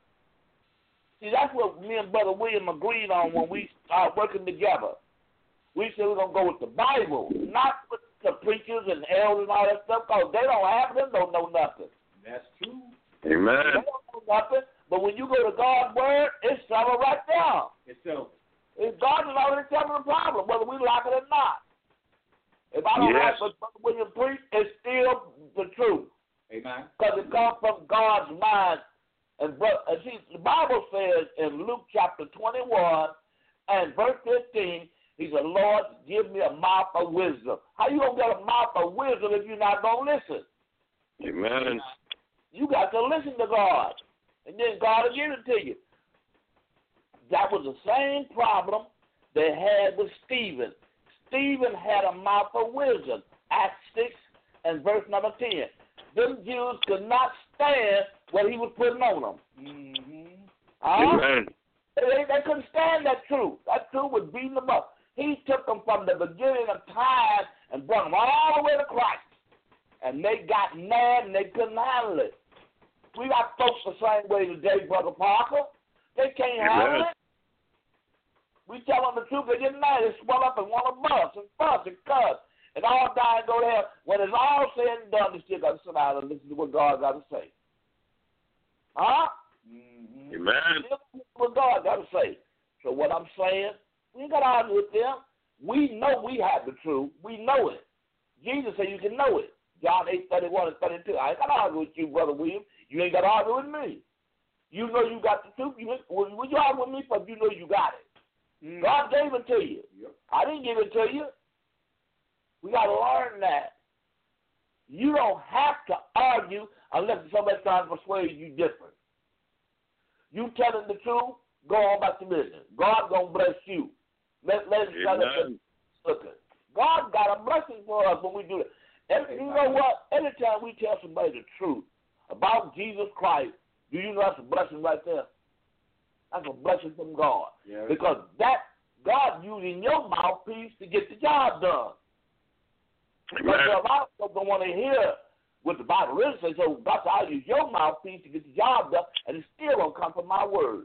See, that's what me and Brother William agreed on when we started working together. We said we're going to go with the Bible, not with the preachers and elders and all that stuff, because they don't have them, don't know nothing. That's true. They Amen. don't know nothing, but when you go to God's Word, it's settled right down. It's so. It's God is already telling the problem, whether we like it or not. If I don't Yes. like what Brother William preached, it's still the truth, Amen. because it comes from God's mind. And, bro- and see, the Bible says in Luke chapter twenty-one and verse fifteen, he said, Lord, give me a mouth of wisdom. How you going to get a mouth of wisdom if you're not going to listen? Amen. You got to listen to God, and then God will give it to you. That was the same problem they had with Stephen. Stephen had a mouth of wisdom. Acts six and verse number ten. Them Jews could not stand what he was putting on them. Mm-hmm. Huh? Amen. They, they couldn't stand that truth. That truth was beating them up. He took them from the beginning of time and brought them all the way to Christ. and they got mad and they couldn't handle it. We got folks the same way today, Brother Parker. They can't Amen. handle it. We tell them the truth, they get mad, they swell up and want to bust and fuss and cuss. And all die and go to hell. When it's all said and done, they still got to sit down and listen to what God got to say. Huh? Mm-hmm. Amen. Listen to what God got to say. So what I'm saying, we ain't got to argue with them. We know we have the truth. We know it. Jesus said you can know it. John eight, thirty-one and thirty-two. I ain't got to argue with you, Brother William. You ain't got to argue with me. You know you got the truth. You, well, you argue with me, but you know you got it. Mm-hmm. God gave it to you. Yep. I didn't give it to you. We got to learn that. You don't have to argue unless somebody's trying to persuade you different. You telling the truth, go on about the business. God going to bless you. Let, let it look at God got a blessing for us when we do that. And you know what? Anytime we tell somebody the truth about Jesus Christ, do you know that's a blessing right there? That's a blessing from God. Yeah. Because that God using your mouthpiece to get the job done. Because a lot of folks don't want to hear what the Bible really says, so God said, I'll use your mouthpiece to get the job done, and it still don't come from my word.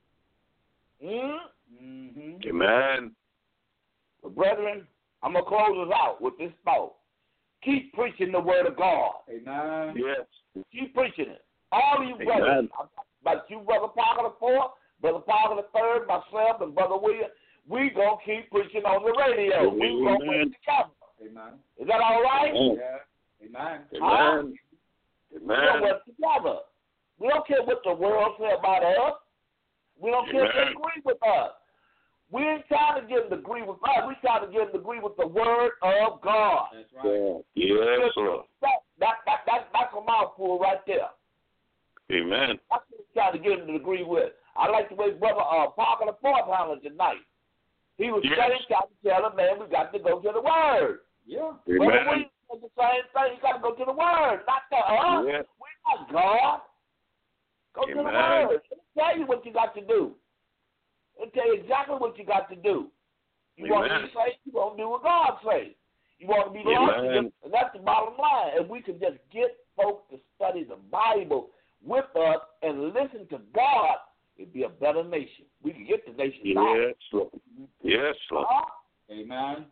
Mm? Mm-hmm. Amen. But brethren, I'm going to close us out with this thought. Keep preaching the word of God. Amen. Yes. Keep preaching it. All of you brothers, like you, Brother Parker the fourth, Brother Parker the third, myself, and Brother William, we going to keep preaching on the radio. Amen. We going to preach together. Amen. Is that all right? Amen. Yeah. Amen. Amen. We don't work together. We don't care what the world say about us. We don't care if they agree with us. We ain't trying to get them to agree with us. We trying to get them to agree with the word of God. That's right. Yeah. Yes, sir. That, that, that, that, that's a mouthful right there. Amen. That's what we're trying to get them to agree with. I like the way Brother uh, Parker the fourth handled tonight. He was yes. studying, trying to tell him, man, we got to go to the word. Yeah. Amen. Well, we the same thing. You got to go to the word, not to us. Yes. We're not God. Go Amen. to the word. It'll tell you what you got to do. It'll tell you exactly what you got to do. You Amen. Want to be saved, you want to do what God says. You want to be lost, and that's the bottom line. If we could just get folks to study the Bible with us and listen to God, it'd be a better nation. We could get the nation yes, out. Lord. Yes, Lord. Uh, Amen.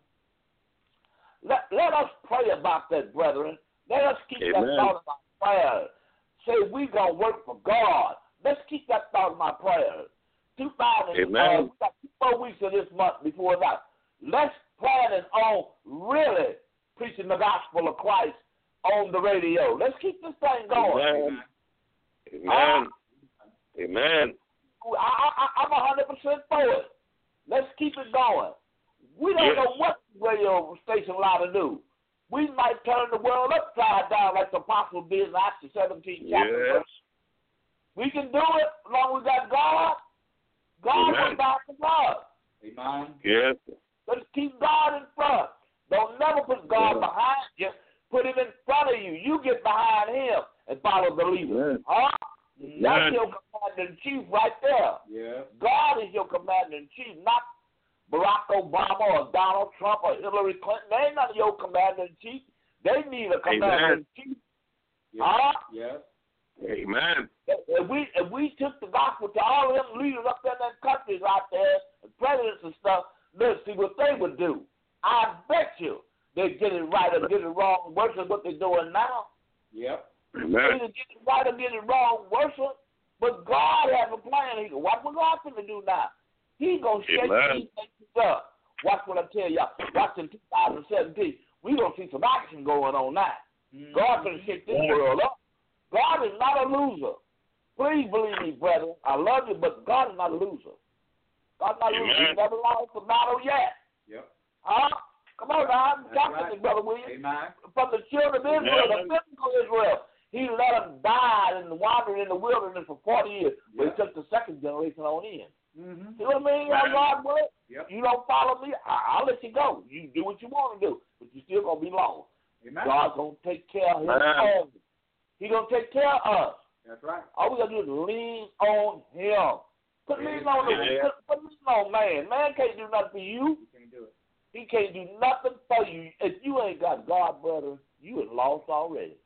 Let, let us pray about that, brethren. Let us keep Amen. that thought in our prayers. Say we going to work for God. Let's keep that thought in our prayers. two thousand, Amen. Uh, we got two more weeks of this month before that. Let's plan on really preaching the gospel of Christ on the radio. Let's keep this thing going. Amen. Amen. Uh, Amen. I, I, I'm one hundred percent for it. Let's keep it going. We don't yes. know what radio station allowed to do. We might turn the world upside down like the apostle did in Acts seventeen chapter. Yes. We can do it as long as we got God. God will back us up. Amen. Yes. Let's keep God in front. Don't never put God yes. behind you. Put him in front of you. You get behind him and follow the leader. Yes. Huh? Yes. That's your commander-in-chief right there. Yeah. God is your commander-in-chief, not Barack Obama or Donald Trump or Hillary Clinton. They ain't none of your commander-in-chief. They need a commander-in-chief. Yes. Huh? Yes. Amen. If we if we took the gospel to all of them leaders up there in them countries out there, and presidents and stuff, let's see what they would do. I bet you they'd get it right or get it wrong worse than what they're doing now. Yep. Amen. Either get it right or get it wrong worse. But God has a plan. He go, watch what God's going to do now. He's going to shake these things up. Watch what I tell y'all. Watch in two thousand seventeen. We're going to see some action going on now. Mm-hmm. God's going to shake this world up. God is not a loser. Please believe me, brethren. I love you, but God is not a loser. God's not a loser. He's never lost the battle yet. Yep. Huh? Come on now. I'm talking right. to you, Brother William. Amen. From the children of Israel, Amen. the physical Israel. He let them die and wander in the wilderness for forty years. Yep. But he took the second generation on in. Mm-hmm. You know what I mean? How God will? Yep. You don't follow me, I- I'll let you go. You do what you want to do, but you're still going to be lost. Amen. God's going to take care of his own. He's going to take care of us. That's right. All we got to do is lean on him. Put Yeah. lean on the, Yeah. put, put lean on man. Man can't do nothing for you. You can't do it. He can't do nothing for you. If you ain't got God, brother, you is lost already.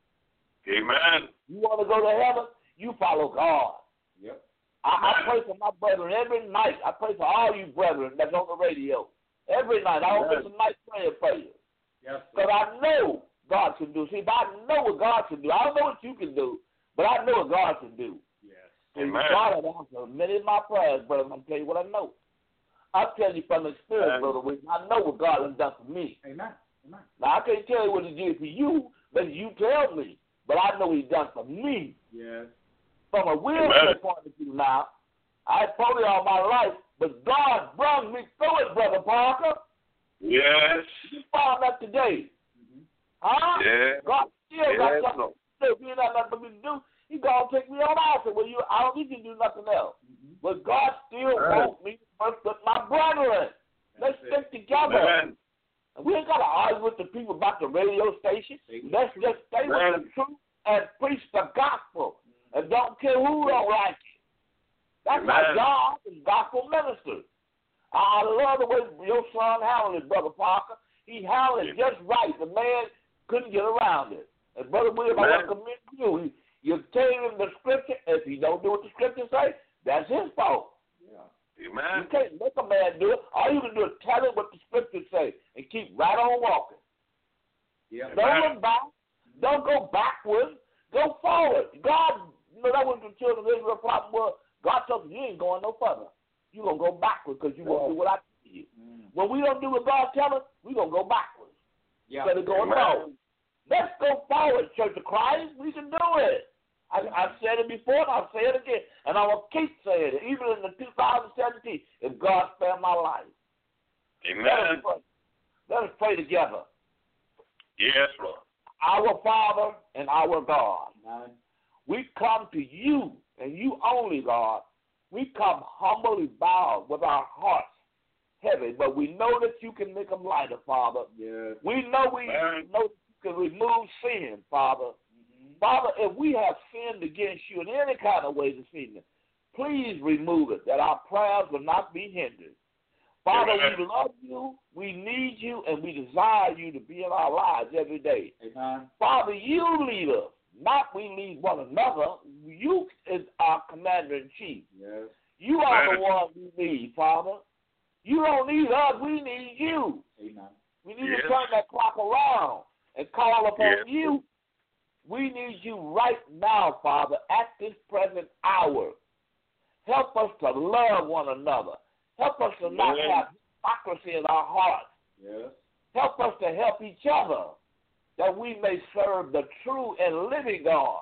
Amen. You want to go to heaven, you follow God. Yep. I, I pray for my brethren every night. I pray for all you brethren that's on the radio. Every night. I don't miss a night praying for you. Yes. Because I know God can do. See, if I know what God can do, I don't know what you can do, but I know what God can do. Yes. Amen. God has answered many of my prayers, brother. I'm going to tell you what I know. I'll tell you from experience, Amen. Brother Wilson. I know what God has done for me. Amen. Amen. Now, I can't tell you what he did for you, but you tell me. But I know what he's done for me. Yes. From a wheelchair point of view now, I probably all my life, but God brought me through it, Brother Parker. Yes. You found that today. Mm-hmm. Huh? Yeah. God still yes. got something to do. If you ain't got nothing for me to do, he going to take me on out. I said, well, you, I don't need you to do nothing else. Mm-hmm. But God still right. wants me to work with my brethren. Let's That's stick it. together. Amen. We ain't got to argue with the people about the radio station. Let's just stay Amen. with the truth and preach the gospel. Mm-hmm. And don't care who don't like it. That's Amen. my job as gospel minister. I love the way your son handled it, Brother Parker. He handled it just right. The man couldn't get around it. And Brother William, I want to commend you. You're telling him the scripture. If he don't do what the scripture say, that's his fault. Yeah. You Amen. can't make a man do it. All you can do is tell him what the scriptures say and keep right on walking. Yeah. Don't look back. Don't go backwards. Go forward. God, you know, that was the children of Israel problem was. God told you, you ain't going no further. You're going to go backwards because you won't do what I tell you. Mm. When we don't do what God tells us, we're going to go backwards. Yeah. Instead of going forward. Let's go forward, Church of Christ. We can do it. I, I've said it before, and I'll say it again. And I will keep saying it, even in the two thousand seventeen, if God spare my life. Amen. Let us pray, Let us pray together. Yes, Lord. Our Father and our God, Amen. We come to you, and you only, God. We come humbly bowed with our hearts heavy, but we know that you can make them lighter, Father. Yes. We know we Amen. know that you can remove sin, Father. Mm-hmm. Father, if we have sinned against you in any kind of way this evening, please remove it, that our prayers will not be hindered. Father, Amen. we love you, we need you, and we desire you to be in our lives every day. Amen. Father, you lead us. Not we lead one another. You is our commander-in-chief. Yes. You are the one we need, Father. You don't need us. We need you. Amen. We need yes. to turn that clock around and call upon yes. you. We need you right now, Father, at this present hour. Help us to love one another. Help us to not yes. have hypocrisy in our hearts. Yes. Help us to help each other, that we may serve the true and living God.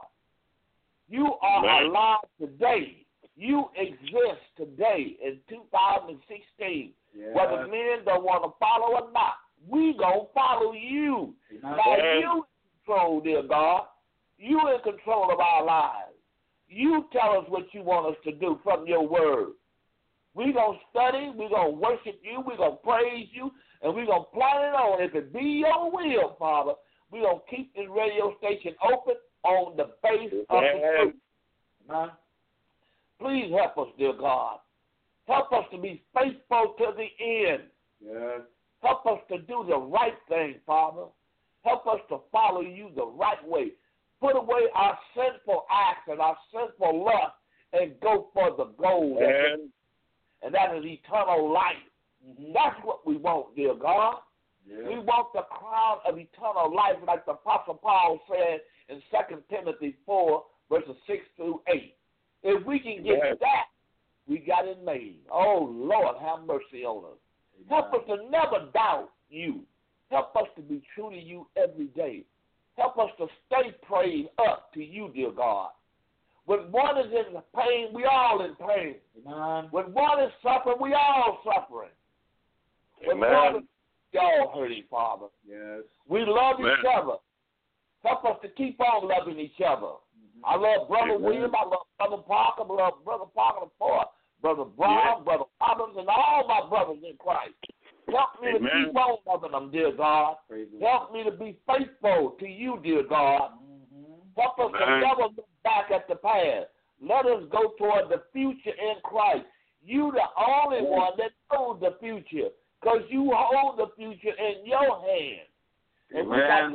You are Amen. alive today. You exist today in two thousand sixteen. Yes. Whether men don't want to follow or not, we going to follow you. Amen. Now, you in control, dear God. You in control of our lives. You tell us what you want us to do from your word. We're going to study. We're going to worship you. We're going to praise you. And we're going to plan it on. If it be your will, Father, we're going to keep this radio station open on the base of the truth. Amen. Please help us, dear God. Help us to be faithful to the end. Yes. Help us to do the right thing, Father. Help us to follow you the right way. Put away our sinful acts and our sinful lust and go for the goal. Amen. And that is eternal life. Mm-hmm. That's what we want, dear God. Yes. We want the crown of eternal life, like the Apostle Paul said in Second Timothy four, verses six through eight. If we can get yes. that, we got it made. Oh, Lord, have mercy on us. Amen. Help us to never doubt you. Help us to be true to you every day. Help us to stay prayed up to you, dear God. When one is in pain, we all in pain. Amen. When one is suffering, we all suffering. When Amen. one is, we all hurting, Father. Yes. We love Amen. each other. Help us to keep on loving each other. Mm-hmm. I love Brother Amen. William. I love Brother Parker. I love Brother Parker the Fourth, Brother Brown, yes. Brother Robbins, and all my brothers in Christ. Help me Amen. to keep on loving them, dear God. Praise Help me to be faithful to you, dear God. Mm-hmm. Help us Amen. to never look back at the past. Let us go toward the future in Christ. You the only Amen. one that knows the future, because you hold the future in your hand. And we got Amen. to lean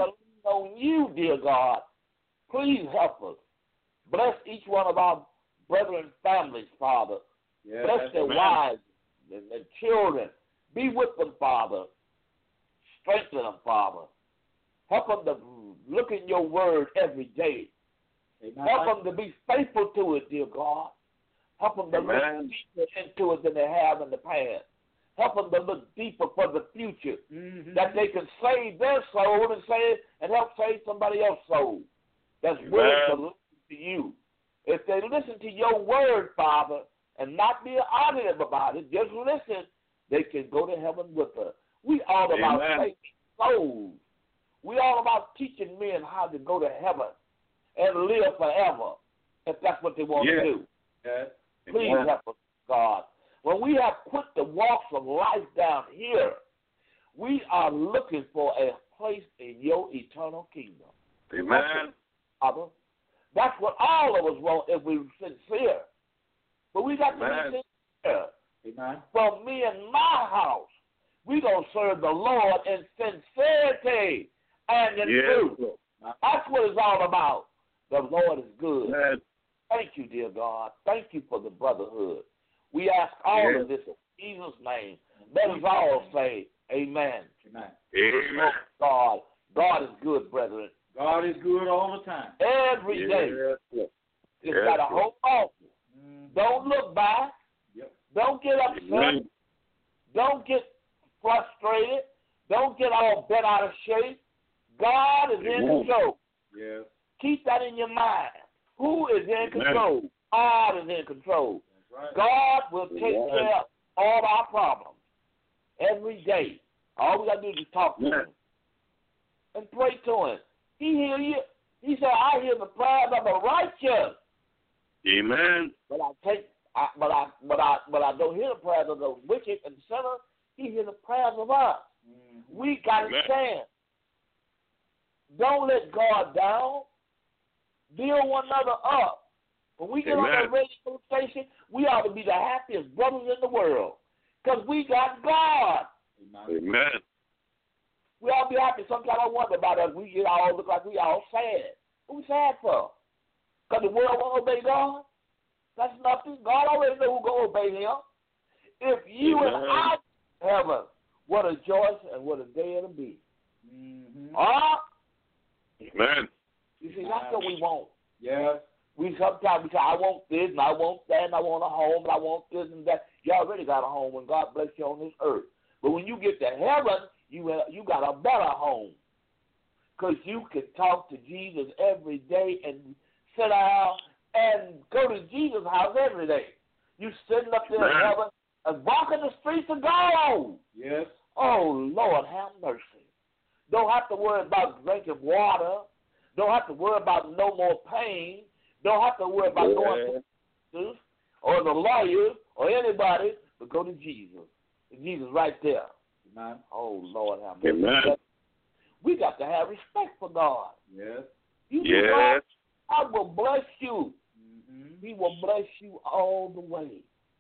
on you, dear God. Please help us. Bless each one of our brethren and families, Father. Yes, Bless their amen. wives and their children. Be with them, Father. Strengthen them, Father. Help them to look in your word every day. Amen. Help them to be faithful to it, dear God. Help them to Amen. look deeper into it than they have in the past. Help them to look deeper for the future, Mm-hmm. that they can save their soul and save and help save somebody else's soul that's Amen. willing to listen to you. If they listen to your word, Father, and not be argumentative about it, just listen, they can go to heaven with us. We all about Amen. saving souls. We all about teaching men how to go to heaven and live forever, if that's what they want Yes. to do. Yes. Please Amen. help us, God. When we have put the walks of life down here, we are looking for a place in your eternal kingdom. Amen. Father, that's what all of us want if we're sincere. But we got to Amen. be sincere. Amen. For me and my house, we're going to serve the Lord in sincerity and in Yes. truth. That's what it's all about. The Lord is good. Amen. Thank you, dear God. Thank you for the brotherhood. We ask all Yes. of this in Jesus' name. Let us all say amen. Amen. Amen. God, God is good, brethren. God is good all the time. Every day. Yes. Just Yes, got to Lord. hold on. Mm. Don't look back. Yep. Don't get upset. Amen. Don't get frustrated. Don't get all bent out of shape. God is in Amen. control. Yes. Keep that in your mind. Who is in Amen. control? God is in control. That's right. God will take Amen. care of all our problems every day. All we got to do is just talk to Amen. Him and pray to Him. He hear you. He said, "I hear the prayers of the righteous, Amen. but I take, I, but I, but I, but I don't hear the prayers of the wicked and sinner. He hear the prayers of us. Mm-hmm. We got to Amen. stand. Don't let God down. Build one another up. When we get on Amen. the radio station, we ought to be the happiest brothers in the world because we got God. Amen. Amen. We all be happy. Sometimes I wonder about us. We get all look like we all sad. What we sad for? Because the world won't obey God? That's nothing. God already know who going to obey Him. If you Amen. and I heaven, what a joy and what a day it'll be. Mm-hmm. Ah, Amen. you see, that's what we want. Yes. We sometimes we say, I want this and I want that and I want a home and I want this and that. You already got a home when God bless you on this earth. But when you get to heaven, you have, you got a better home. Because you can talk to Jesus every day and sit down and go to Jesus' house every day. You sitting up there in Amen. heaven and walking the streets of God. Yes. Oh, Lord, have mercy. Don't have to worry about drinking water. Don't have to worry about no more pain. Don't have to worry about going to or the lawyer or anybody, but go to Jesus. Jesus right there. Amen. Oh, Lord, have mercy. Amen. We got to have respect for God. Yes. You Yes. God, God will bless you. Mm-hmm. He will bless you all the way.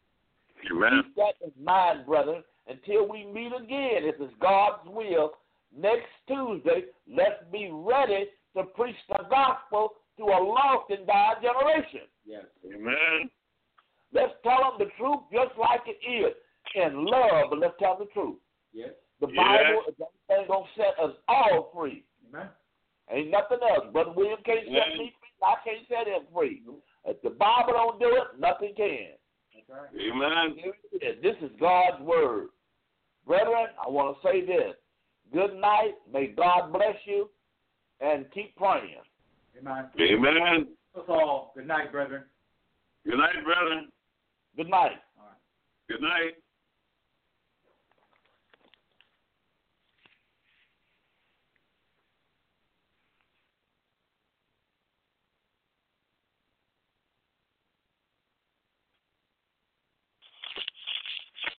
Amen. Keep that in mind, brother, until we meet again. If it's God's will, next Tuesday, let's be ready to preach the gospel to a lost and dying generation. Yes. Amen. Let's tell them the truth just like it is. In love, but let's tell them the truth. Yes. The Yes. Bible is only going to set us all free. Amen. Ain't nothing else. Brother William can't set Amen. me free. I can't set him free. If the Bible don't do it, nothing can. That's right. Amen. Here it is. This is God's word. Brethren, I want to say this. Good night. May God bless you. And keep praying. Amen. Amen. That's all. Good night, brethren. Good night, brother. Good night. All right. Good night.